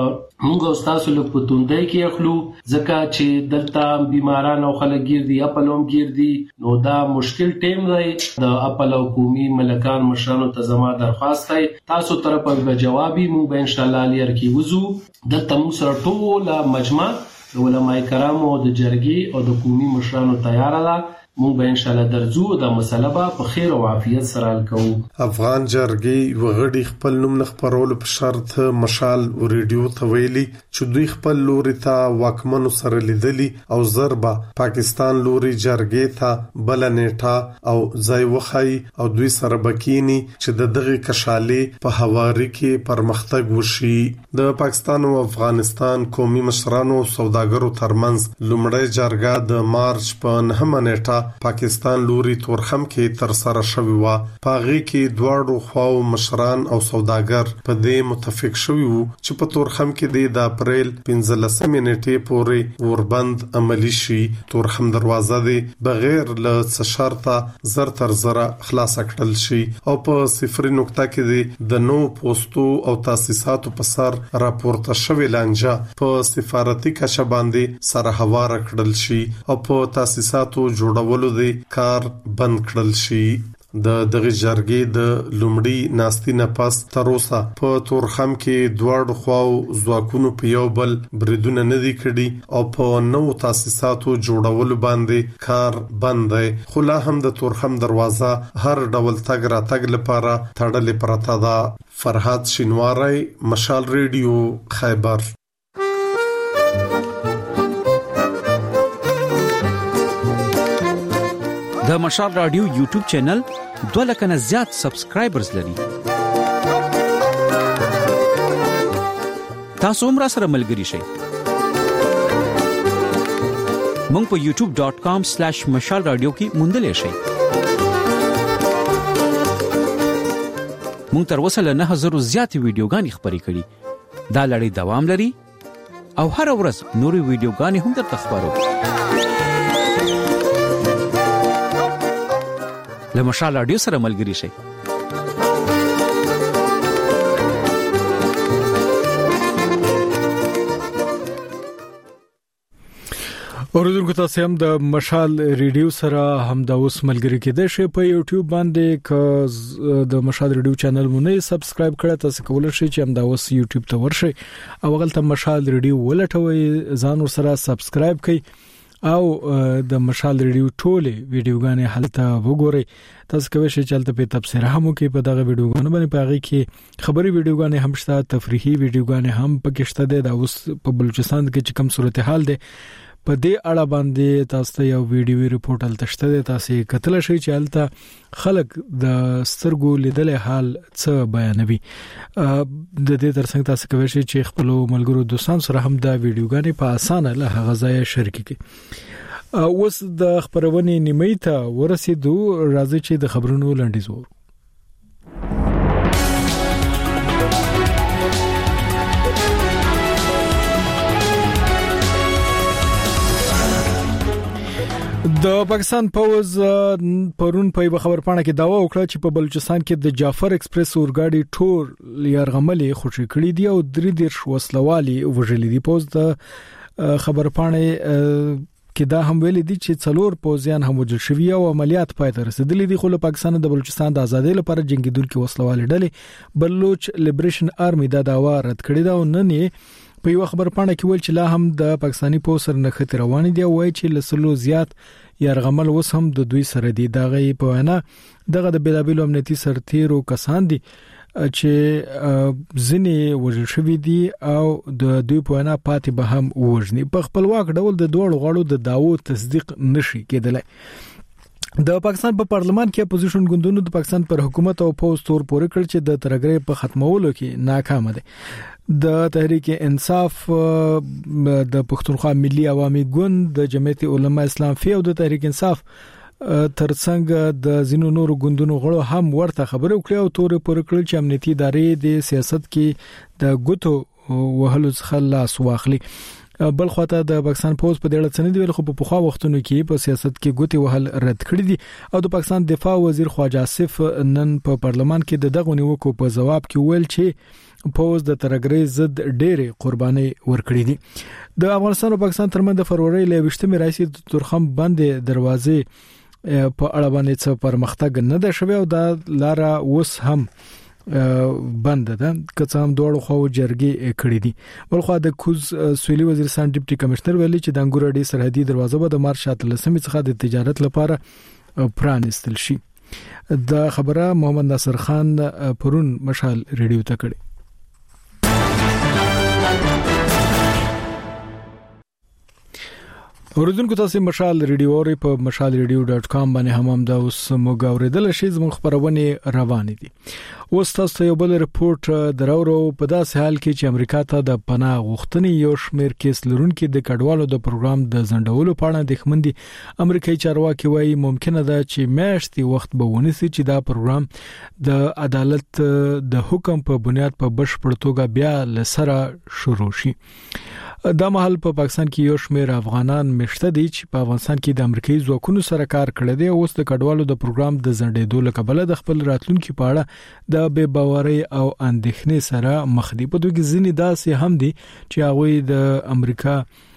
موږ او تاسو له پتوندای کې اخلو ځکه چې دلته بیماران او خلک ګیر دي خپلوم ګیر دي نو دا مشکل ټیم دی د خپل حکومي ملکان مشرانو ته زما درخواست دی تاسو طرفه به جوابي موږ به ان شاء الله لیر کې وزو د تم سره ټول مجمع د علماء کرامو او د جرګي او د قومي مشرانو تیار ده موږ به ان شاء الله درځو د مسله په خیر او عافیت سره حل کوو افغان جرګي وغړي خپل نوم نخبرول په شرط مشال او ریډیو ته ویلي چې دوی خپل لوري ته واکمنو سره لیدلي او ضربه پاکستان لوري جرګي ته بل نیټه او ځای وخی او دوی سره بکینی چې د دغه کشالې په حواري کې پرمختګ وشي د پاکستان او افغانستان قومي مشرانو او سوداګرو ترمنځ لومړی جرګه د مارچ په نهمه نیټه پاکستان لوري تورخم کې تر سره شوی و پاغي کې دواړو خواو مشران او سوداګر په دې متفق شوی وو چې په تورخم کې د اپریل پنځلسمې نیټې پورې وربند عملی شي تورخم دروازه دی بغیر له شرطه زر تر زر خلاص کړل شي او په صفر نقطه کې د نو پوسټو او تاسیساتو په سر راپورته شوی لانجه په سفارتي کچه باندې سره هوار کړل شي او په تاسیساتو جوړ ولو دی کار بند کړل شي د دغه جرګې د لومړی ناستي نه پس تر اوسه په تورخم کې دواړو خواو ځواکونو په یو بل بریدونه نه دي کړي او په نو تاسیساتو جوړولو باندې کار بند دی خو لا هم د تورخم دروازه هر ډول تګ را تګ لپاره تړلې پرته ده فرحات شینواری مشال ریډیو خیبر د مشال رادیو یوټیوب چینل دوه لک نه زیات سبسکرایبرز لري تاسو هم را سره ملګري شئ مونږ په یوټیوب ډاٹ کام سلیش مشال رادیو کې موندلې شئ مونږ تر اوسه له نه هزار زیات ویډیوګانې خبرې کړې دا لړۍ دوام لري او هر ورځ نوري ویډیوګانې هم درته خبرو له مشال رادیو سره ملګري شئ اوریدونکو تاسو هم د مشال ریډیو سره هم د اوس ملګری کېدئ شئ په یوټیوب باندې ک د مشال ریډیو چینل مونږ سبسکرایب کړئ تاسو کولای شئ چې هم د اوس یوټیوب ته ورشئ او غلطه مشال ریډیو ولټوي ځان ور سره سبسکرایب کړئ او د مشال ریډیو ټوله ویډیوګانې حالت وګورئ. تاسو کوئ چې چلته په تبصره هم کې په دغه ویډیوګانو باندې پاږي کې خبري ویډیوګانې هم شته, تفریحي ویډیوګانې هم پکې شته. د اوس په بلوچستان کې کوم صورتحال ده په دې اړه باندې تاسو ته یو ویډیوي ریپورت التشته ده, تاسو کتل شئ چې الته خلک د سترګو لیدل حال څه بیانوي. د دې ترڅنګ تاسو کوئ چې خپل ملګرو دوستان سره هم دا ویډیوګانې په اسانه له هغه ځای شریک کړئ. اوس د خبرونې نیمه ته ورسېدو, راځي چې د خبرونو لنډیز وو. د پاکستان پوز پرون په خبرپاڼه کې داوا وکړه چې په بلوچستان کې د جعفر ایکسپریس اورګاډي ټور یرغملې خوشی کړې دي او درې دیرش وسلوالي وژلې دي. پوز د خبرپاڼه کې دا هم ویل دي چې څلور پوزیان هم وژل شوی او عملیات پای ته رسیدلې دي. خو له پاکستان د بلوچستان د ازادۍ لپاره جنگیدونکو وسلوالي ډلې بلوچ لیبریشن آرمي دا داوا رد کړی دا او نن یې په یو خبرپاڼه کې ویل چې لا هم د پاکستاني پوز سره نښته روان دي او وایي چې لسلو زیات یرغمل اوس هم د دوی سره دي. دغه په وینا دغه د بلابل امنیتي سرتیرو کسان دي چې ځنې وژل شوی دي او د دوی په وینا پاتې به هم وژني. په خپلواک ډول د دوړو غړو د داوو تصدیق نشي کېدلی. د پاکستان په پارلمان کې اپوزیشن ګوندونو د پاکستان پر حکومت او پوز تور پورې کړ چې د ترګرې په ختمولو کې ناکام دي. د تحریک انصاف, د پښتونخوا ملي عوامي ګوند, د جمعیت علما اسلام فی او د تحریک انصاف ترڅنګ د زینو نورو ګوندونو غړو هم ورته خبرې وکړې او تور پورې کړل چې امنیتي ادارې د سیاست کې د ګوتو وهلو څخه لاس واخلي. بل خواته د پاکستان پوز په دې اړه څه نه دی ویل, خو په پخوا وختونو کې په سیاست کې ګوتې وهل رد کړی دي. او د پاکستان دفاع وزیر خواجه آصف نن په پارلمان کې د دغه نیوکو په جواب کې ویل چې پوز د ترګرې ضد ډېرې قرباني ورکړې دي. د افغانستان او پاکستان ترمنځ د فروری ل ویشتمې راځي د تورخم بندې دروازې په اړه باندې څه پرمختګ نه ده شوی او دا لاره اوس هم بند ده که څه هم دوړو خو جرګې کړې دي. بلخو د کوز سویلي وزیرستان ډیپټي کمشنر ویلي چې د انګور ډي سرحدي دروازه به د مارچ اتلسمې څخه د تجارت لپاره پرانستل شي. د خبره محمد ناصر خان پرون مشال ریډیو ته کړي. اوریدونکو تاسو مشال ریډیو اوري په مشال ریډیو ډاټ کام باندې هم هم دا اوس موږ اوریدل شي زموږ خبرونه روان دي. اوس تاسو یو بل ریپورت دراورو په داسې حال کې چې امریکا ته د پناه غوښتنې یو شمېر کیس لرونکو د کډوالو د پروګرام د ځنډولو په اړه د خمندي امریکایي چارواکي وایي ممکنه ده چې میاشتې وخت به ونیسي چې دا پروګرام د عدالت د حکم په بنیاد په بشپړ توګه بیا لسره شروع شي. دا مهال په پاکستان کې یو شمېر افغانان مشته دي چې په افغانستان کې د امریکایي ځواکونو سره کار کړی دی. اوس د کډوالو د پروګرام د ځنډېدو له کبله د خپل راتلونکو په اړه د بې باورۍ او اندېښنې سره مخ دي. په دوی کې ځینې داسې هم دي چې هغه د امریکا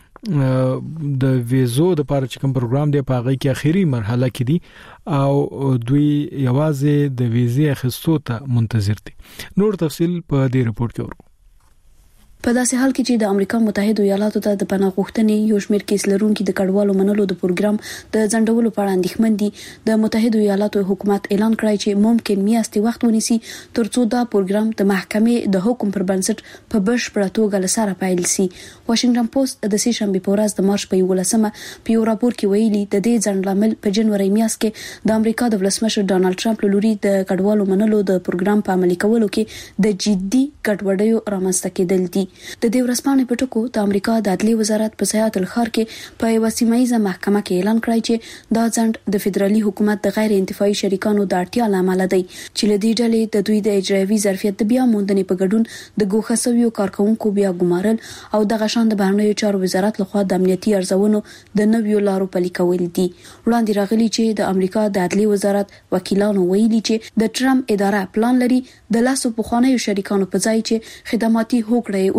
د ویزو د لپاره چې کوم پروګرام دی په هغه کې اخیری مرحله کې دي او دوی یوازې د ویزې اخیستو ته منتظر دي. نور تفصیل په دې رپورت کې ورو. په داسې حال کې چې د امریکا متحده ایالاتو ته د پناه غوښتنې یو شمېر کیس لرونکو د کډوالو منلو د پروګرام د ځنډولو په اړه اندېښمن دي. د متحده ایالاتو حکومت اعلان کړی چې ممکن میاشتې وخت ونیسي ترڅو دا پروګرام د محکمې د حکم پر بنسټ په بشپړه توګه لسره پیل شي. واشنگټن پوسټ د سې شنبه په ورځ د مارچ په یولسمه په یو راپور کې ویلي د دې ځنډ لامل په جنوري میاشت کې د امریکا د ولسمشر ډانلډ ټرمپ لوري د کډوالو منلو د پروګرام په عملي کولو کې د جدي ګډوډیو رامنځته کېدل دي. د دې ورځپاڼې په ټکو د امریکا د عدلي وزارت په سیاتل ښار کې په یو سیمایي محکمه کې اعلان کړی چې دا ځنډ د فدرالي حکومت د غیر انتفاعي شریکانو د اړتیا لامل دی چې لدې ډلې د دوی د اجرایوي ظرفیت د بیا موندنې په ګډون د ګوښه سویو کارکونکو بیا ګمارل او د غشان د بهرنیو چارو وزارت لخوا د امنیتي ارزونو د نویو لارو پلي کول دي. وړاندې راغلي چې د امریکا د عدلي وزارت وکیلانو ویلي چې د ټرمپ اداره پلان لري د لاسو پخوانیو شریکانو په ځای چې خدماتي هوکړې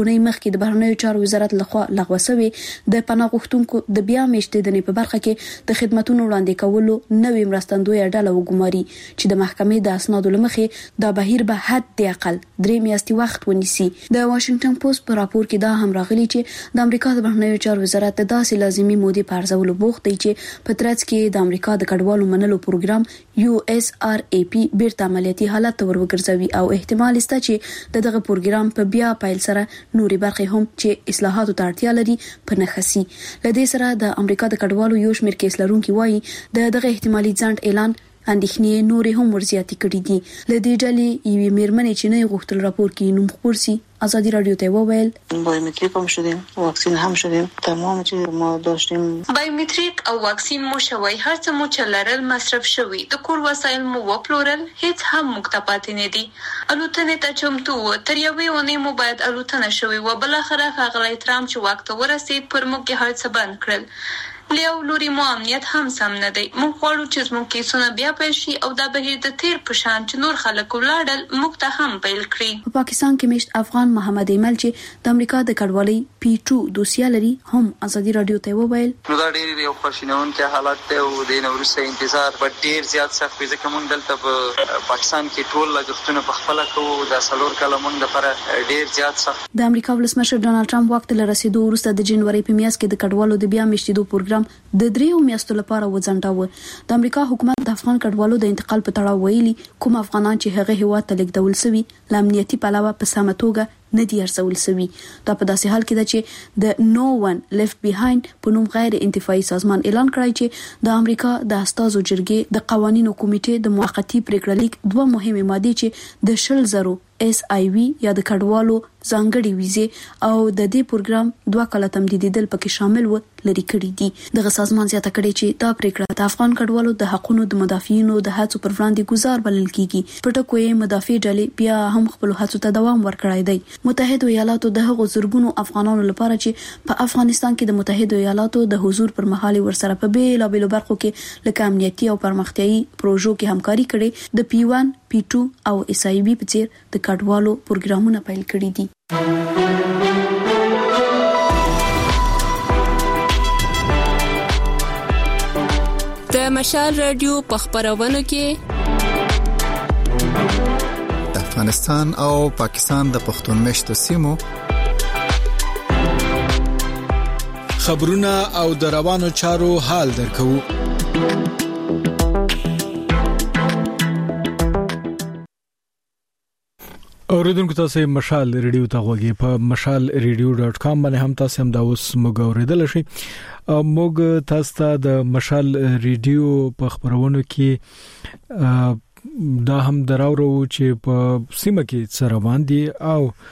اونۍ مخکې د بهرنیو چارو وزارت لخوا لغوه شوی د پناه غوښتونکو د بیا میشتېدنې په برخه کې د خدماتو وړاندې کولو نوې مرستندوی ډله وګماري چې د محکمې د اسنادو لمخې د بهیر به حد د اقل درې میاشتې وخت ونیسي. د واشنگټن پوسټ په راپور کې دا هم راغلي چې د امریکا د بهرنیو چارو وزارت د داسې لازمي مودې په ارزولو بوخت دی چې په ترڅ کې د امریکا د کډوالو منلو پروګرام یو اس آر ای پی بیرته عملیاتي حالت ته ورګرځوي او احتمال شته چې دغه پروګرام په بیا پایل سره نوري برخې هم چې اصلاحاتو ته اړتیا لري په نخسي. لدې سره د امریکا د کډوالو یو شمېر کیس لرونکي وایي د دغه احتمالي ځنډ اعلان اندېښنې نورې هم ورزیاتې کړې دي. لدې ډلې یوې میرمنې چې نه غوښتل راپور کې نوم خپور سي آزادی رادیو ته وویل بایومتریک هم شدیم واکسین هم شدیم تمام چې ما داشتیم بایومتریک او واکسین مو شوی هر څه مو چلرل مصرف شوی د کور وسایل مو وپلورل هیڅ هم مکتپات نه دي الوتنې ته چمتو تر یوې ونې مو باید الوتنه شوی و بل اخره ښاغلی ترامپ چې واک ته ورسید پر موږ کې هر څه بند کړل. لیو لوري مو امنیت هم سم نه دی. موږ غواړو چې زموږ کیسونه بیا پیل شي او دا بهیر د تیر په شان چې نور خلک ولاړل موږ ته هم پیل کړي. په پاکستان کې مشت افغان محمد ایمل چې د امریکا د کډوالۍ پی ټو دوسیه لري هم آزادی رادیو ته وویل نو دا ډېر یو خوشینونکي حالت دی او د نورسته انتظار په ډېر زیات سخت وي ځکه موږ دلته په پاکستان کې ټول لګښتونه په خپل کوو د سلور کاله موږ لپاره ډېر زیات سخت. د امریکا ولسمشر ډانلډ ټرمپ وخت له رسیدو وروسته د جنوري په میاشت کې د کډوالو د بیا میشتېدو پروګرام د درې میاشتو لپاره وځنډاوه. د امریکا حکومت د افغان کډوالو د انتقال په تړاو ویلي کوم افغانان چې هغه هیواد ته لیږدول شوي له امنیتي پلوه په سمه توګه نه دي ارزول شوي. دا په داسې حال کې ده چې د نو ون لیفت بیهایند په نوم غیر انتفاعي سازمان اعلان کړی چې د امریکا د استازو جرګې د قوانینو کمیټې د موقتی پریکړه لیک دوه مهمه ماده چې د شل زرو اس آی وی یا د کډوالو ځانګړي ویزه او د دې پروګرام دوه کاله تمدیدیدل پکې شامل و لري کړی دي. دغه سازمان زیاته کړی چې دا پریکړه د افغان کډوالو د حقوقو د مدافعینو د هڅو پر وړاندې گزار بلل کیږي. پټکوي مدافع ډلې بیا هم خپل هڅو ته دوام ورکړای دی. متحده ایالاتو د هغو زرګونو افغانانو لپاره چې په افغانستان کې د متحده ایالاتو د حضور پر مهال ورسره په بیلابېلو برخو کې لکه امنیتي او پرمختیايي پروژو کې همکاري کړې د پی ون پی ټو او اس آی بي په څیر د کډوالو پروګرامونه پیل کړي دي. د مشال رادیو په خبرونو کې د افغانستان او پاکستان د پښتون مشتو سیمو خبرونه او د روانو چارو حال درکو. اوریدونکو تاسو مشال ریډیو ته غوږی په مشال ریډیو ډاټ کام باندې هم تاسو هم دا اوس موږ اوریدل شي. موږ تاسو ته د مشال ریډیو په خبرونو کې دا هم دراورو چې په سیمه کې سره باندې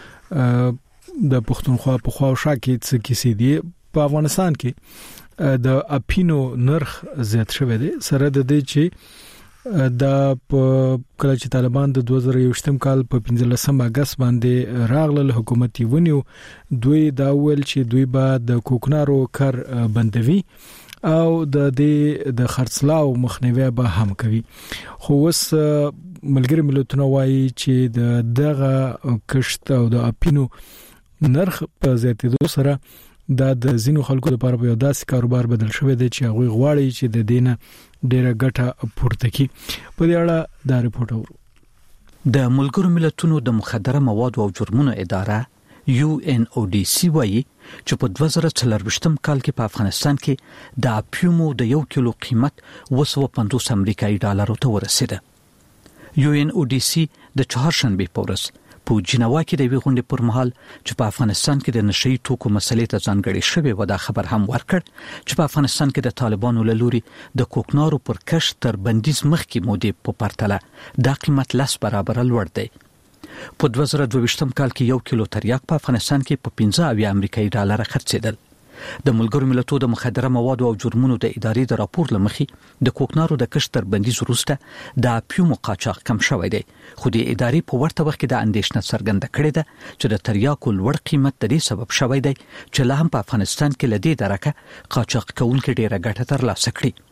او د پښتونخوا په خواوشا کې څه کیسې دي. په افغانستان کې د اپینو نرخ زیات شوی دی سره د دې چې دا په کله چې طالبان د دوه زره یوولسم کال په پنځلسم اگست باندې راغله حکومت یې ونیو دوی دا ول چې دوی به د کوکنارو کار بندوي او د دې د خرڅلاو مخنیوي به هم کوي. خو اوس ملګری ملتونه وایي چې د دغه کشت او د اپینو نرخ په زیاتېدو سره دا د زینو خلکو لپاره په یو داسې کاروبار بدل شوی دی چې هغه غواړي چې د دینه ډیره ګټه پورته کړي. په دې اړه دا ریپورت اورو. د ملګرو ملتونو د مخدره مواد او جرمونو اداره یو ان او ډي سي وايي چې په دوه زره څلرويشتم کال کې په افغانستان کې د اپیومو د یو کیلو قیمت اوه سوه پنځوس امریکایي ډالرو ته ورسیده. یو ان او ډي سي د چهارشنبه په ورځ په جنیوا کې د وی غونډې پر مهال چې په افغانستان کې د نشئی توکو مسلې ته ځانګړي شوی و دا خبر هم ورکړ چې په افغانستان کې د طالبانو له لوري د کوکنارو پر کښت تر بندیز مخکې مودې په پرتله دا قیمت لس برابر لوړ دی. په دوه زره دوه ویشتم کال کې یو کیلو تریاک په افغانستان کې په پنځه اویا امریکایي ډالر خرڅېدل. د ملګرو ملتونو د مخدره مواد او جرمونو د ادارې د راپور لمخې د کوکنارو د کښت تر بندیز وروسته د اپیومو قاچاق کم شوی دی. خو د ادارې په ورته وخت کې د اندېښنه څرګنده کړې ده چې د تریاکو لوړ قیمت د دې سبب شوی دی چې لا هم په افغانستان کې لدې درکه قاچاق کوونکي ډیره ګټه ترلاسه کړي.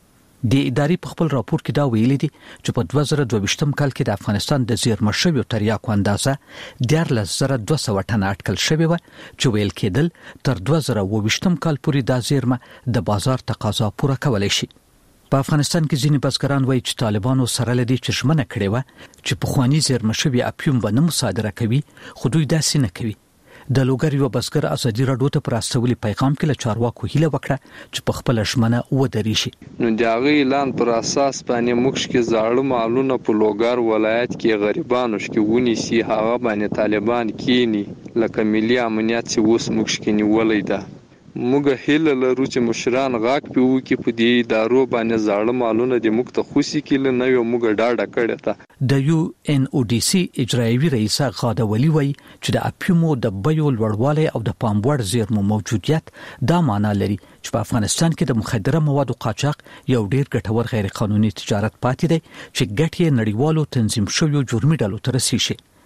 د ادارې په خپل راپور کې دا ویلي دي چې په دوه زره دوه ویشتم کال کې د افغانستان د زیرمه شویو تریاکو اندازه دیارلس زره دوه سوه ټنه اټکل شوې وه چې ویل کېدل تر دوه زره اووه ویشتم کال پورې دا زیرمه د بازار تقاضا پوره کولی شي. په افغانستان کې ځینې بزګران وایي چې طالبانو سره لدی چې ژمنه کړې وه چې پخواني زیرمه شوي اپیوم به نه مصادره کوي، خو دوی داسې نه کوي. د لوګر یو بزګر ازادي راډیو ته پر استولي پیغام کې له چارواکو هیله وکړه چې په خپل ژمنه ودرېږي. نو د هغه اعلان پر اساس باندې موږ کې زاړه مالونه په لوګر ولایت کې غریبانو کې ونیسي، هغه باندې طالبان کینی لکه ملي امنیت چې اوس موږ کې نیولې ده. موږ هیله لرو چې مشران غاک پیو کې په دې ادارو باندې زاړه مالونه د موږ ته خوشي کله نه یو موږ ډاډه کړی ته. د یو ان او ډي سي اجرایوي رئیس غاده ولی وای چې د اپیومو د بیو لوړوالی او د پاموړ زیرمو موجودیت دا معنی لري چې په افغانستان کې د مخدره موادو قاچاق یو ډیر ګټور غیر قانوني تجارت پاتې دی چې ګټې نړیوالو تنظیم شویو جرمي ډلو ته رسیږي.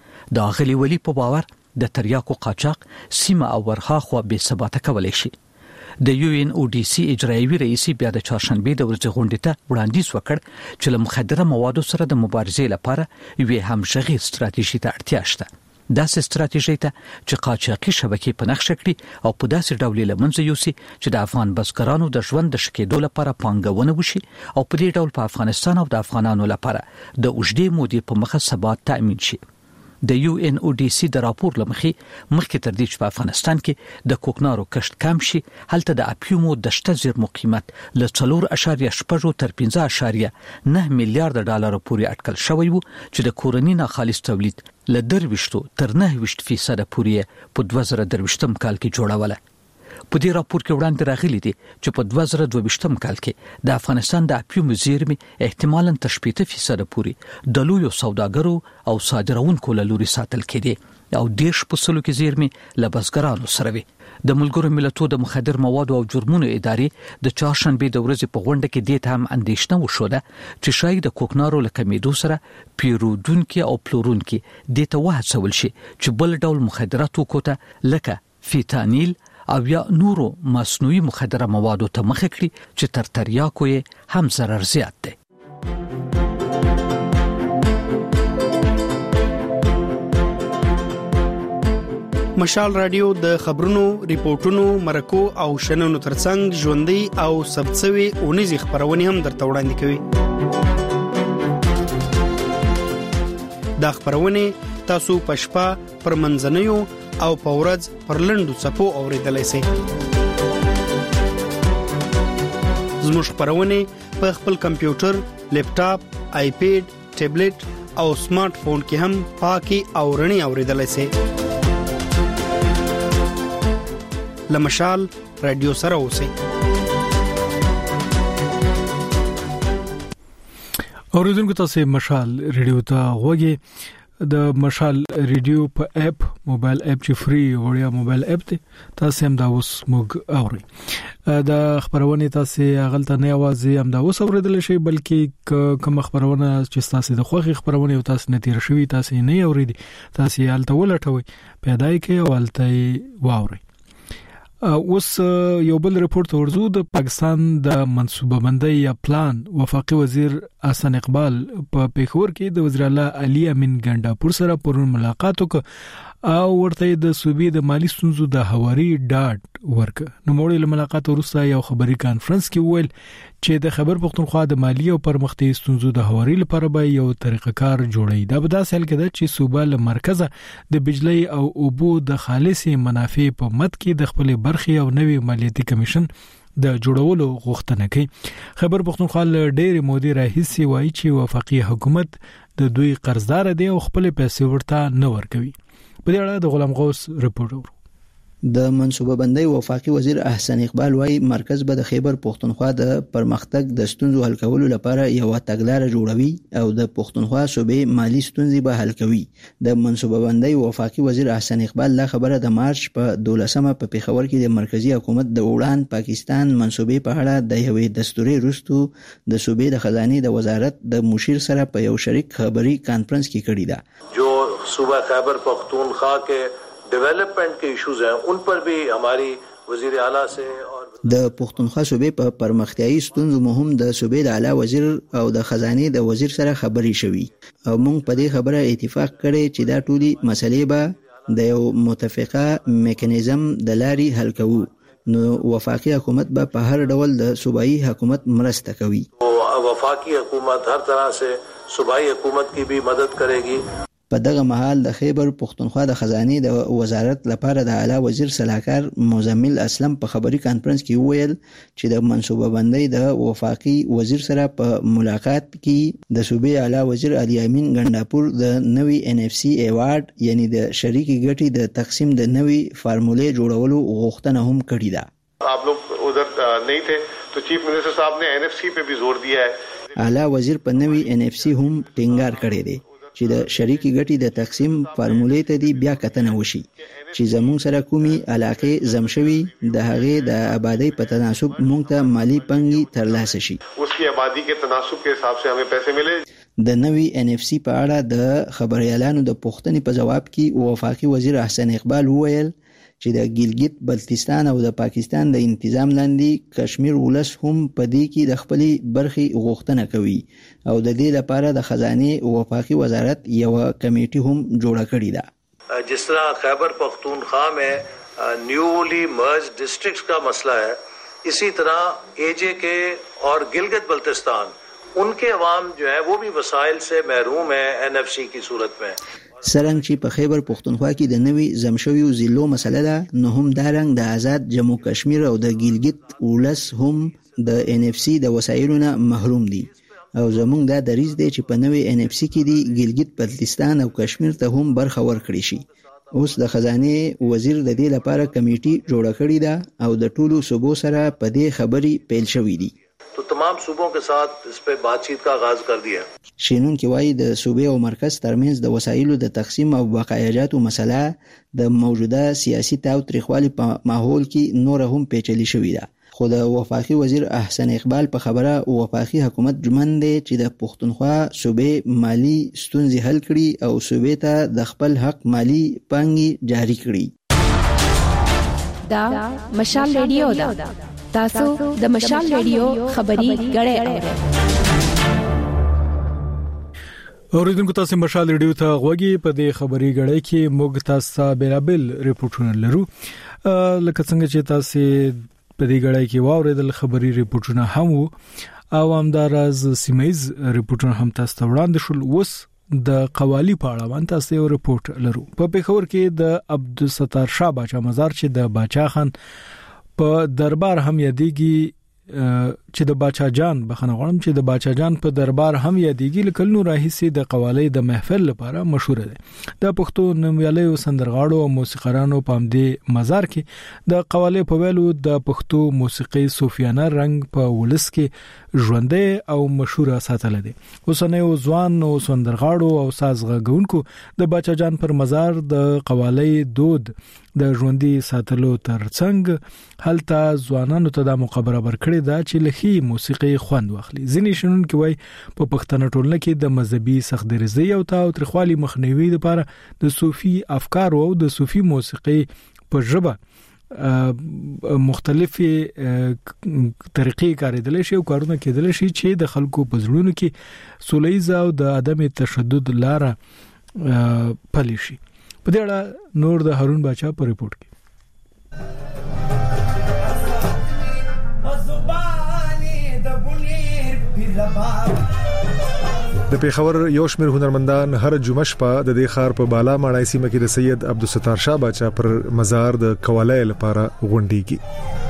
د غلي ولی په باور د تریاکو قاچاق سیمه او ورخا خو به ثبات کولای شي. د یو ان او ډي سي اجرایوي رئیس بیا د چهارشنبه د ورځې غونډې ته وړاندیز وکړ چې له مخدره موادو سره د مبارزې لپاره یوه همغږي ستراتیژي ته اړتیا شته. داسې ستراتیژي ته چې قاچاقي شبکې په نقشه کړي او په داسې ډول لمنځه یوسي چې د افغان بزګرانو د ژوند د شکېدو لپاره پانګونه وشي او په دې ډول په افغانستان او د افغانانو لپاره د اوږدې مودې په مخه ثبات تأمین شي. د یو ان او ډي سي د راپور لمخې مخکې تر دې چې په افغانستان کې د کوکنارو کښت کم شي، هلته د اپیومو د شته زیرمو قیمت له څلور اعشاریه شپږ تر پنځه اعشاریه نه میلیارډ ډالر پورې اټکل شوی وو چې د کورني ناخالص تولید له درويشتو تر نه ویشت فیصد پورې په دوه زره درويشتم کال کې جوړوله. په دې راپور کې وړاندې راغلي دي چې په دوه زره دوه ویشتم کال کې د افغانستان د اپیوم زیرمې احتمالاً تر شپږ فیصد پورې د لویو سوداګرو او صادرونکو له لوري ساتل کېدي او دیش په سلو کې زیرمې له بزګرانو سره وي. د ملګرو ملتونو د مخدر موادو او جرمونو ادارې د چهارشنبه د ورځې په غونډه کې د ته هم اندېښنه وشوده چې شاید د کوکنارو له کمیدو سره پیرودونکو او پلورونکو د ته وهڅول شي چې بل ډول مخدرات وکوته لکه فیتانیل او یا نورو مصنوعي مخدره موادو ته مخه کړي چې تر تریاکو یې هم ضرر زیات دی. مشال رادیو د خبرونو، ریپورتونو، مرکو او شننو ترڅنګ ژوندۍ او ثبتسوي اونیزي خبرونه هم درته وړاندې کوي. دا خبرونه تاسو په شپه پر منځنیو او په ورځ پر لندو صفو اوریدلای شئ. زموږ خبرونه په خپل کمپیوټر، لیپټاپ، آیپیډ، ټابلیټ او سمارټ فون کې هم پاکي او رڼي اوریدلای شئ. لمشال رادیو سره اوسئ. اوریدونکو تاسو مشال رادیو ته غوږی. د مشال ریډیو په اپ موبایل اپ چې فری وړیا موبایل اپ دی، تاسو هم دا اوس موږ اورئ. د خبرونه تاسو غلطه نه اوازې هم دا اوس اوریدل شي، بلکې کوم خبرونه چې تاسو د خوخي خبرونه او تاسو نه تیر شوي تاسو نه اوریدي، تاسو یې الته ولټوي پیدای کې او الته واورئ. اوس یو بل رپورت ورزو. د پاکستان د منصوبه بندۍ یا پلان وفاقي وزیر احسن اقبال په پیښور کې د وزیر اعلی علي امین ګنڈاپور سره پرون ملاقات وکړ او ورته د صوبې د مالی ستونزو د هواري ډاډ ورکړ. نو موږ له ملاقات وروسته یو خبري کانفرنس کې ویل چې د خبر پښتونخوا د مالی او پرمختګ ستونزو د هواري لپاره به یو طریقه کار جوړي. دا به داسې حل کړي چې صوبه له مرکزه د بجلی او اوبو د خالصي منافع په مد کې د خپل برخي او نوي مالیاتي کمیشن د جوړولو غوښتنه کوي. خبر پښتونخوا ډېر مودي راهیسي وایي چې وفاقي حکومت د دوی قرضدار دی او خپل پیسې ورته نه ورکوي. په دې اړه د غلام غوث رپورټ ورو. د منصوبه بندۍ وفاقي وزیر احسن اقبال وايي مرکز به د خیبر پښتونخوا د پرمختګ د ستونزو حل کولو لپاره یو تګلارې جوړوي او د پښتونخوا صوبې مالی ستونزې به حل کوي. د منصوبه بندۍ وفاقي وزیر احسن اقبال لا خبره د مارچ په دولسمه په پیښور کې د مرکزی حکومت د وړاند پاکستان منصوبې په اړه د یوې دستوري رستو د صوبې د خزانه د وزارت د مشیر سره په یو شریک خبري کانفرنس کې کړی دا. جو صوبہ خیبر پختونخوا کے ڈیولپمنٹ کے ایشوز ہیں ان پر بھی ہماری وزیر اعلیٰ سے اور د پښتونخوا صوبې په پرمختیايي ستونزو مهم د صوبې د اعلی وزیر او د خزانه د وزیر سره خبرې شوې او موږ په دې خبره اتفاق کړی چې دا ټولي مسلې به د یو متفقه میکانیزم د لارې حل کوو. نو وفاقي حکومت به په هر ډول د صوبایي حکومت مرسته کوي. وفاقی حکومت हर तरह से सूबाई हुकूमत की भी मदद करेगी. په دغه مهال د خیبر پښتونخوا د خزانه د وزارت لپاره د اعلی وزیر صلاحکار مزمل اسلم په خبري کانفرنس کې وویل چې د منصوبه بندۍ د وفاقي وزیر سره په ملاقات کې د صوبې اعلی وزیر علي امین ګنداپور د نوي ان اف سی ایوارډ یعنی د شریکي ګټې د تقسیم د نوي فارمولې جوړولو غوښتنه هم کړې ده. आप लोग उधर नहीं थे तो चीफ मिनिस्टर साहब ने एन एफ सी पे भी जोर दिया है. اعلی وزیر په نوي ان اف سی هم ټینګار کړی دی چې د شریکي ګټې د تقسیم فارمولې ته دی بیا کتنه وشي چې زموږ سره کومي علاقه زم شوي د هغه د آبادی په تناسب موږ ته مالی پنګي ترلاسه شي. उसकी आबादी के तनासब के हिसाब से हमें पैसे मिले. د نوي ان اف سی په اړه د خبريالانو د پوښتنې په جواب کې وفاقي وزیر احسن اقبال وویل چې د ګیلګیت بلتستان او د پاکستان د انتظام لاندې کشمیر ولس هم په دې کې د خپلې برخې غوښتنه کوي او د دې لپاره د خزانه وفاقي وزارت یو کمیټي هم جوړه کړې ده. जिस तरह खैबर पख्तूनख्वा में न्यूली मर्ज डिस्ट्रिक्ट्स का मसला है, इसी तरह एजे के और गिलगित बल्तिस्तान उनके अवाम जो है वो भी वसाइल से महरूम है एनएफसी की सूरत में. سرنګ چې په خیبر پښتونخوا کې د نوي زمشویو ضلعو مسله ده نو هم دارنګ د آزاد جمهور کشمیر او د ګیلګیت ولس هم د ان اف سی د وسایلو نه محروم دي او زمونږ دا دریځ دی چې په نوي ان اف سی کې دی ګیلګیت بلتستان او کشمیر ته هم برخه ورکړي شي. اوس د خزانه وزیر د دې لپاره کمیټي جوړه کړې ده او د ټولو صوبو سره په دې خبري پیل شوې دي. तो तमाम सूबों के साथ इस पे बातचीत का आगाज कर दिया. شینون کې وایي د صوبې او مرکز ترمنځ د وسایلو د تقسیم او بقایاجاتو مسله د موجوده سیاسي تاو تریخوالي په ماحول کې نور هم پیچلې شوې ده. خو د وفاقي وزیر احسن اقبال په خبره وفاقي حکومت جمن دی چې د پښتونخوا صوبې مالی ستونزې حل کړي او صوبې ته د خپل حق مالی پانګي جاری کړي. دا مشال ریډیو ده. تاسو د مشال ریډیو خبري غړې اورئ. اوریدونکو تاسو مشال ریډیو ته غوږی په دې خبري غړې کې موږ تاسو بیلابل ریپورتونه لرو. لکه څنګه چې تاسو په دې غړې کې واوریدل خبري ریپورتونه هم او همدارز سیمایز ریپورتونه هم تاسو ته وړاندې شول. وس د قوالی په اړه باندې تاسو یو ریپورت لرو. په پیښور کې د عبدالستار شاه باچا مزار چې د باچا خان په دربار هم یادېږي چې د باچا جان بخنه غواړم چې د باچا جان په دربار هم یادېږي لکه نو راهیسي د قوالی د محفل لپاره مشهور دی. د پښتو نومیالیو سندرغاړو او موسیقارانو په دې مزار کې د قوالی په ویلو د پښتو موسیقي صوفیانه رنګ په ولس کې ژوندې او مشهور ساتل دي. اوسنیو ځوان او سندرغاړو او سازغږونکو د باچا جان پر مزار د قوالی دود د ژوندۍ ساتلو ترڅنګ هلته ځوانانو ته د مقابله برکړې دا چې لخي موسیقي خوند واخلي. ځینې شنن کې وای په پښتنه ټولنه کې د مذهبي سختګریزي او تاو ترخوالي مخنیوي لپاره د صوفي افکار او د صوفي موسیقي په ژبه مختلفي طریقې کاریدل شي او کارونه کېدل شي چې د خلکو په زړونو کې سولېزه او د عدم تشدد لاره پلي شي. په دې اړه نور د هارون باچا په ریپورت کې د پیښور یو شمېر هنرمندان هر جمعه شپه د دې ښار په بالا ماڼۍ سیمه کې د سید عبدالستار شاه باچا پر مزار د قوالی لپاره غونډيږي.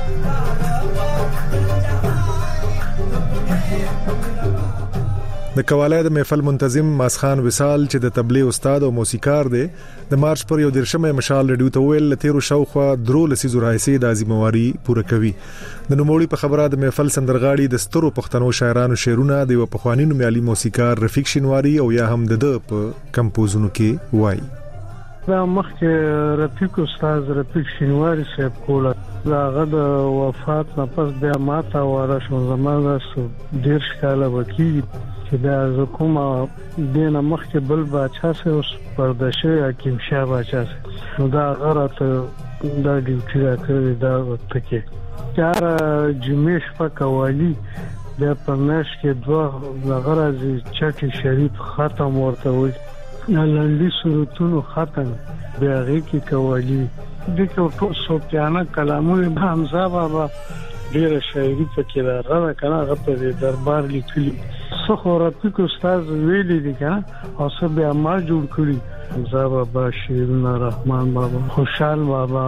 د قوالی د محفل منتظم ماسخان وصال چې د تبلیغ استاد او موسیقار دی د مارچ پر یو درشمه مشال ریډیو ته ویل لتیرو شاوخوا درو لسیزو راځي د ازمواري پوره کوي. د نوموړي په خبره د محفل سندرغاړي د سترو پښتنو شاعرانو شعرونه د پخوانی نومیالي موسیقار رفیق شینواری او یا هم د په کمپوزونو کې وایي. دا مخکې رفیق استاد رفیق شینواری صاحب کوله هغه د وفات نه پس بیا ماته واره شو زمانه ډیر ښکاله وکړي چې دا کومه دینه مخکې بل باچا سه اوس پردشه حکیم شاه باچا سه نو دا غره ته دا ډیوټي راکړی دا وخت کې چار جمیش په قوالی د پرمش کې دوه غرض چټي شریف ختم ورته وي لاندې صورتونو ختم بیاغي کې قوالی د کوټو سوپیانه کلامونه به حمزه بابا ډیر شاعري پکې راغله کنه غته دربار لیکلي څو راتک استاد ویلي دي کنه او څه به ما جوړ کړی حمزه بابا شیرنا رحمان بابا خوشحال بابا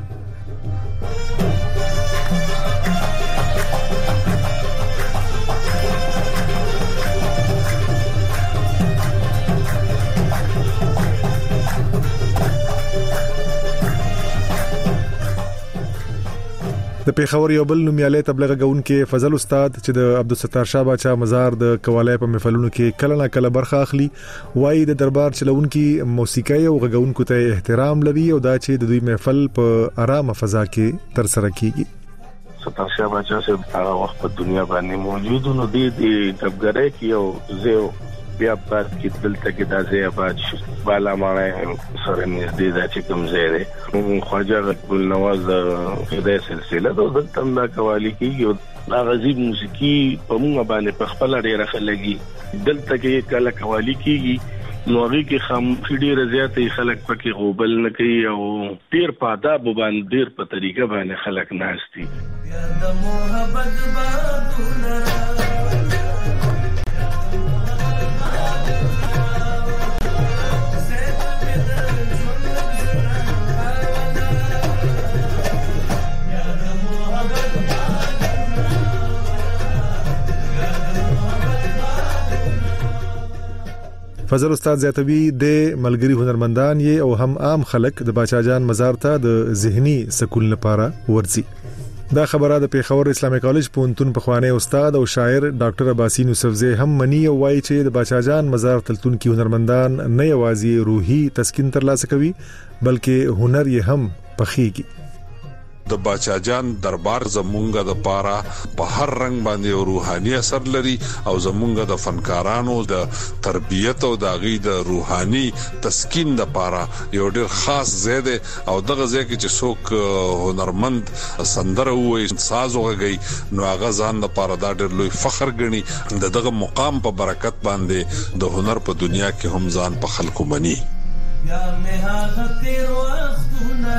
د پیښور یو بل نومیالي تبلیغ غونکي فضل استاد چې د عبدالستار شاه باچا مزار د قواله په محفلونو کې کله نه کله برخه اخلي وایي د دربار چلونکي موسیقي او غونکو ته احترام لري او دا چې د دوی محفل په آرامه فضا کې تر سره کیږي. ستار شاه باچا سے هغه وخت په دنیا باندې موجود نو دی د دبګره کې او زه بیا په کې دلته کې د ځای آباد شو بالا مانه سره نږدې د چې کوم ځای دی خواجه ګل نواز د سلسله د دلته د قوالی کې یو غزي موسیقي په موږ باندې په خپل ډیره خلګي دلته کې کله قوالی کېږي نو هغه کې خام ډیره زیاتې خلک پکې غوبل نه کوي او ډیر په آداب باندې ډیر په طریقه باندې خلک ناشتي د محبت بادونه فضل استاد زیاتوی د ملګری هنرمندان یې او هم عام خلک د باچا جان مزار ته د ذهني سکون لپاره ورځي. دا خبره د پیښور اسلامي کالج پونتون په خوانه استاد او شاعر ډاکټر عباسین یوسفزئی هم منی او وایي چې د باچا جان مزار تلتون کې هنرمندان نه یوازې روحي تسکین ترلاسه کوي بلکې هنر یې هم پخېږي. د باچا جان دربار زمونږه د پاره په هر رنگ باندې روحاني اثر لري او زمونږه د فنکارانو د تربيت او د غي د روحاني تسکین د پاره یو ډیر خاص زیاده او دغه ځکه چې څوک هنرمند سندره وای ساز وغږی نو هغه ځان د پاره دا ډیر لوی فخر ګڼي دغه مقام په برکت باندې د هنر په دنیا کې هم ځان په خلکو مني. یا مه هغه تیر وختونه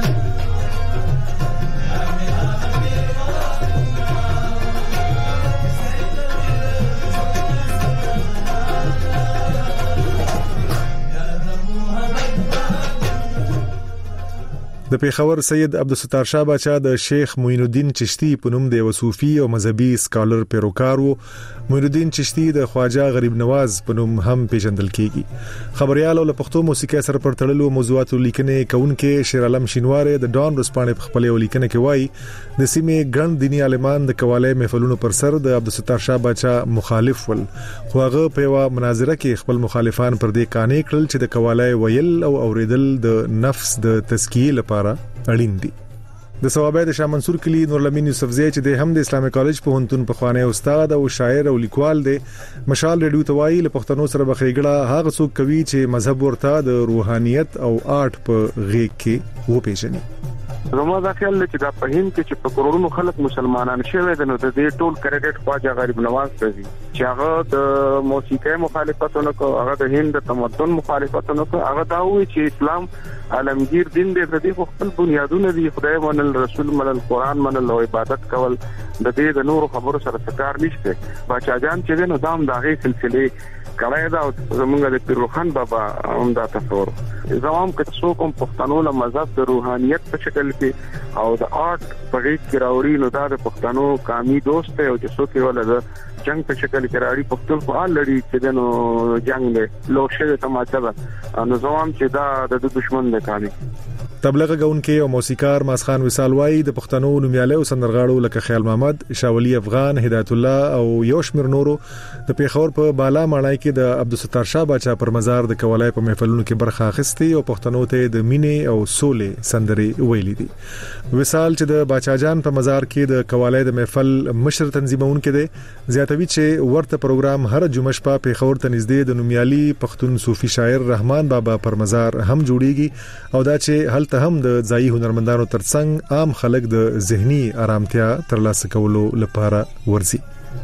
د پیښور سید عبدالستار شاه باچا د شیخ معین الدین چشتی په نوم د وصوفي او مذهبي سکالر پیروکار وو. معین الدین چشتی د خواجه غریب نواز په نوم هم پیژندل کیږي. خبريال او پښتو موسیقي سره پر تړلو موضوعاتو لیکنې کوونکې شیر عالم شینواره د ډان رسپانې په خپل لیکنه کې وایي د سیمې ګڼ دینی عالمان د قواله محفلونو پر سر د عبدالستار شاه باچا مخالف ول خو هغه په یو مناظره کې خپل مخالفان پر دې قانې کړل چې د قواله ویل او اوریدل د نفس د تزکیه لپاره اړین دي. د ثوابه د شاه منصور کلی نورالامین یوسفزئی چې د هم د اسلامي کالج په هنتون په خوانه استاد او شاعر او لیکوال دی مشال ریډیو توای له پښتنو سره بخېګړه هغه څوک کوي چې مذهب ورته د روحانيت او آرټ په غېږ کې و پیژني. زما دا خیال دی چې دا په هند کې چې په کروڑونو خلک مسلمانان شوي دي نو د دې ټول کریډټ خواجه غریب نواز ته دي چې هغه د موسیقي مخالفتونه کو هغه د هند د تمدن مخالفتونه کو هغه دا وایي چې اسلام عالمگیر دین دی د دې خپل بنیادونه دي خدای منل رسول منل قران منل او عبادت کول د دې د نور خبرو سره څه نشته. باچا جان چې نو دام داغه سلسله کړای دا زمونږ د پیروخان بابا هم دا تصور زمام که څوک هم پښتنو له مذهب د روحانيت په شکل کې او د آرټ په غیږ کې راوړي نو دا د پښتنو قامي دوست دی او چې څوک یې ولله جنگ په شکل کې راړي پښتون په حال لري چې دنو جنگ له لوشه تماچا نو زمام چې دا د دشمن د کاري. تبلیغ غونکي او موسیقار ماسخان وصال وای د پښتنو نومیاله او سندرغاړو لکه خیال محمد، شاولی افغان، هدایت الله او یوشمیر نورو د پیښور په بالا ماڼای کې د عبدالستار شاه باچا پر مزار د کولای په محفلونو کې برخه اخیستي او پښتنو ته د مینې او سولې سندري ویلي دي. وصال چې د باچا جان په مزار کې د کولای د محفل مشر تنظیمون کې دي زیاتوي چې ورته پروګرام هر جمعه شپه پیښور ته نږدې د نومیالي پښتون صوفي شاعر رحمان بابا پر مزار هم جوړیږي او دا چې هل دلته هم د ځایي هنرمندانو ترڅنګ عام خلک د ذهني آرامتیا ترلاسه کولو لپاره ورځي.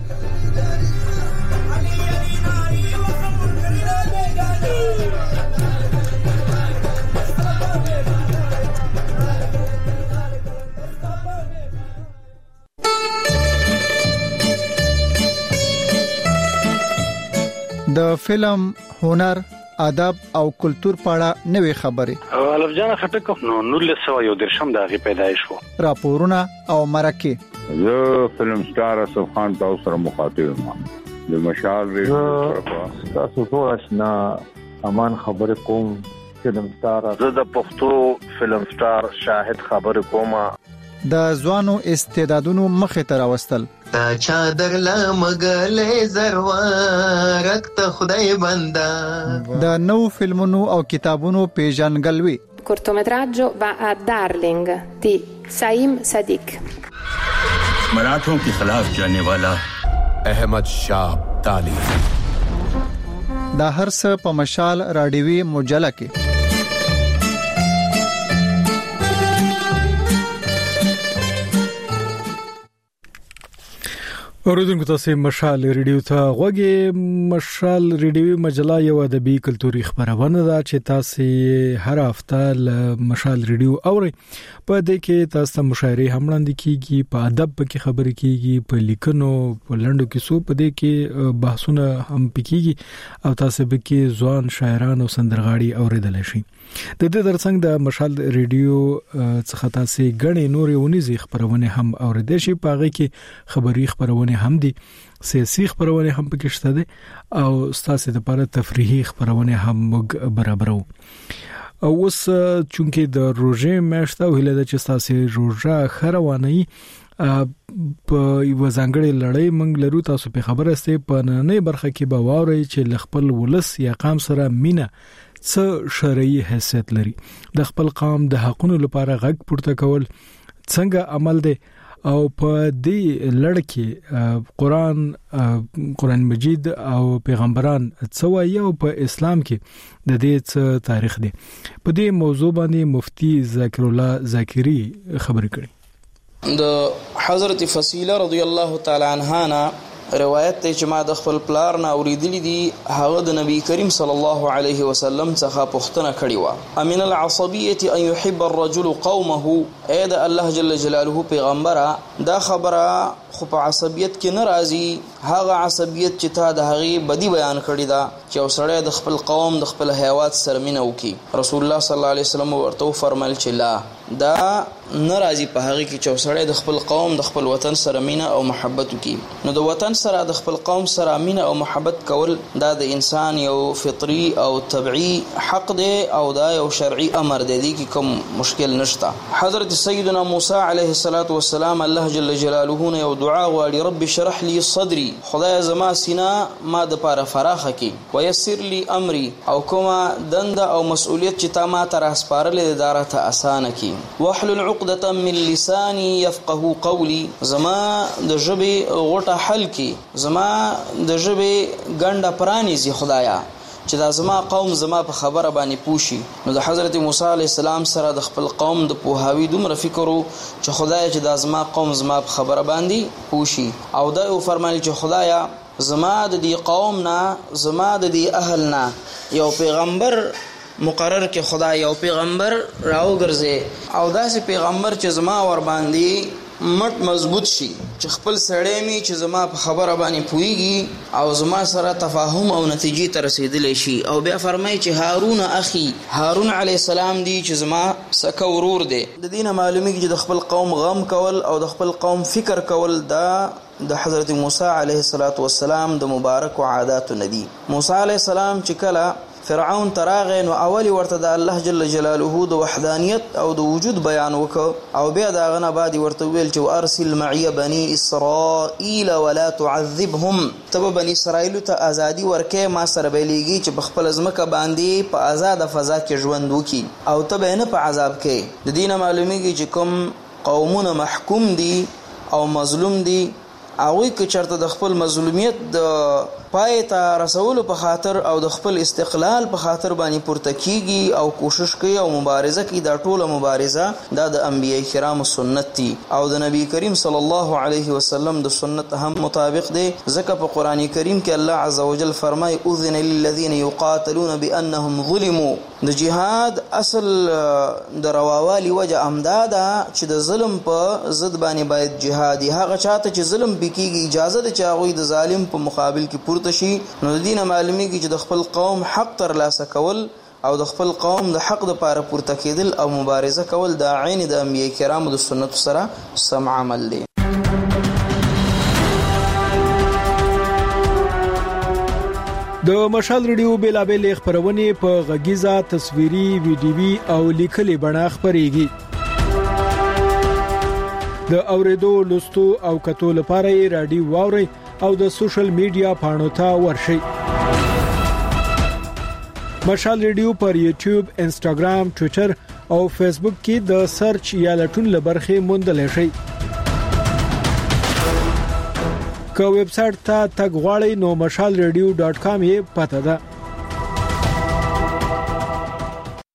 د فلم، هنر، ادب او کلچر په اړه نوې خبرې. الف جان خټک نو نولس سو یو درشم دغه پیدایش وو. راپورونه او مرکه. زه فلم سٹار اسف خان تاسو سره مخاطب یم. د مشال ریډیو تاسو ټول آشنا امان خبر کوم. فلم سٹار زه د پښتو فلم سٹار شاهد خبر کوم. د ځوانو استعدادونو مخه تر واستل. تا چادر لا مګلې زروارک ته خدای بندا. د نو فلمونو او کتابونو پیژنګلوي. cortometraggio va a Darling di Saim Sadiq. मराठों के खिलाफ जाने वाला अहमद शाह अब्दाली. دا هر څه په مشال رادیوي مجله کې. اوریدونکو تاسو مشال ریډیو ته غوږی. مشال ریډیو مجله یو ادبي کلتوري خبرونه ده چې تاسو هر هفته ل مشال ریډیو اوري. په دې کې تاسو مشاعرې هم وړاندې کیږي، په ادب کې خبرې کیږي، په لیکنو په لنډو کیسو په دې کې بحثونه هم پکېږي او تاسو به کې ځوان شاعران او سندرغاړي اوریدل شي. د دې ترڅنګ د مشال ریډیو څخه تاسو غني نورې ونیزي خبرونه هم اوریدل شي. پاغه کې خبري خبرونه هم دي، سیاسي خبرونه هم پکې شته دي او ستاسو لپاره تفریحي خبرونه هم موږ برابرو. او اوس چونکه د روزه میاشت او هله د چستاسي روزه خرواني په یو ځانګړي لړۍ منګ لرو. تاسو په خبره سته په نننۍ برخه کې به واوري چې خپل ولس یا قام سره مینا څه شرعي حیثیت لري، د خپل قام د حقونو لپاره غږ پورته کول څنګه عمل دی او په دې لړ کې قرآن قرآن مجید او پیغمبران څه وایي او په اسلام کې د دې څه تاریخ دی. په دې موضوع باندې مفتی ذکر الله ذاکری خبرې کړي. د حضرت فصیله رضی الله تعالی عنها روایت ته چې ما د خپل پلار نه اوریدلې دي، هغه د نبی کریم صلی الله علیه وسلم څخه پوښتنه کړې و: امن العصبیه ان يحب الرجل قومه. اې د الله جل جلاله پیغمبره دا خبره خو په عصبیت کې نه راځي، هغه عصبیت چې تا د هغه بدی بیان کړی دا چې اوسړی د خپل قوم د خپل حیوات سره مینه وکي. رسول الله صلی الله علیه وسلم ورته فرمایل چې لا دا ناراضي په هغه کې چې اوسړی د خپل قوم د خپل وطن سره مینه او محبت وکي. نو د وطن سره د خپل قوم سره مینه او محبت کول دا د انسان یو فطری او طبيعي حق دی او دا یو شرعي امر دی کې کوم مشکل نشته. حضرت سیدنا موسی علیه الصلاۃ والسلام الله جل جلاله یو دعا غواړي: رب اشرح لي صدري، خدای زما سینه ما د پاره فراخه کړي، ويسر لي امري، او کومه دنده او مسؤلیت چې تا ما ته راسپارلې داره ته اسانه کړي، واحلل عقدة من لساني يفقهوا قولي، زما د ژبې غوټه حل کړي، زما د ژبې ګنده پرانیزي خدایا چې دا زما قوم زما په خبره باندې پوښي. نو د حضرت موسی علیه السلام سره د خپل قوم د پوهاوی دومره فکر وو چې خدای چې دا زما قوم زما په خبره باندې پوښي. او دا یو فرمایي چې خدایا زما د دې قوم نه زما د دې اهل نه یو پیغمبر مقرر کې خدای یو پیغمبر راوګرځي، او داسې پیغمبر چې زما ور باندې مټ مضبوط شي، چې خپل سړی می چې زما په خبره باندې پويږي او زما سره تفاهم او نتیجې ته رسیدلی شي. او بیا فرمایي چې هارون اخي، هارون علی السلام دی چې زما سکه ورور دی. د دینه معلومیږي چې د خپل قوم غم کول او د خپل قوم فکر کول دا د حضرت موسی علیه السلام د مبارک عادات ندی. موسی علیه السلام چې کله فرعون تراغه نو اولی ورته د الله جل جلاله د وحدانیت او د وجود بیان وکړ، او بیا دا غنه بعد ورته ویل چې ارسل معي بني اسرائيل ولا تعذبهم، تب بني اسرائيل ته ازادي ورکه ما سره بیلیږي چې بخپل ازمکه باندې په آزاد فضا کې ژوند وکي او تب نه په عذاب کې. د دینه معلومیږي چې کوم قومونه محکوم دي او مظلوم دي هغه کې چرته د خپل مظلومیت د پای ته رسول په خاطر او د خپل استقلال په خاطر باندې پورته کیږي او کوشش کوي او مبارزه کوي، دا ټوله مبارزه دا د انبیای کرام سنت دي او د نبی کریم صلی الله علیه وسلم د سنت هم مطابق دي. ځکه په قران کریم کې الله عزوجل فرمای اذن للذین یقاتلون بانهم ظلموا. د جهاد اصل د رواوالي وجه امداده چې د ظلم په ضد باندې باید جهادي هغه چاته چې ظلم بکیږي اجازه ده چې هغه د ظالم په مقابل کې پورته شي. نو د دینه معلومیږي چې د خپل قوم حق تر لاسه کول او د خپل قوم د حق د پاره پورته کېدل او مبارزه کول د عین د انبیای کرامو د سنت سره سم عمل دی. د مشال ریډیو بیلابل خبرونه په غږیزه تصویري ویډیوي او لیکلي بڼه خبريږي. د اوریدو لوستو او کتو لپاره یې رادیو واوري او د سوشل میډیا پاڼو ته ورشئ. مشال ریډیو پر یوټیوب، انسټاګرام، ټوئیټر او فیسبوک کې د سرچ یا لټون لبرخه موندل شي. که ویب سټ ته تګ غواړئ نو مشال ریډیو ډاټ کام یې پته ده.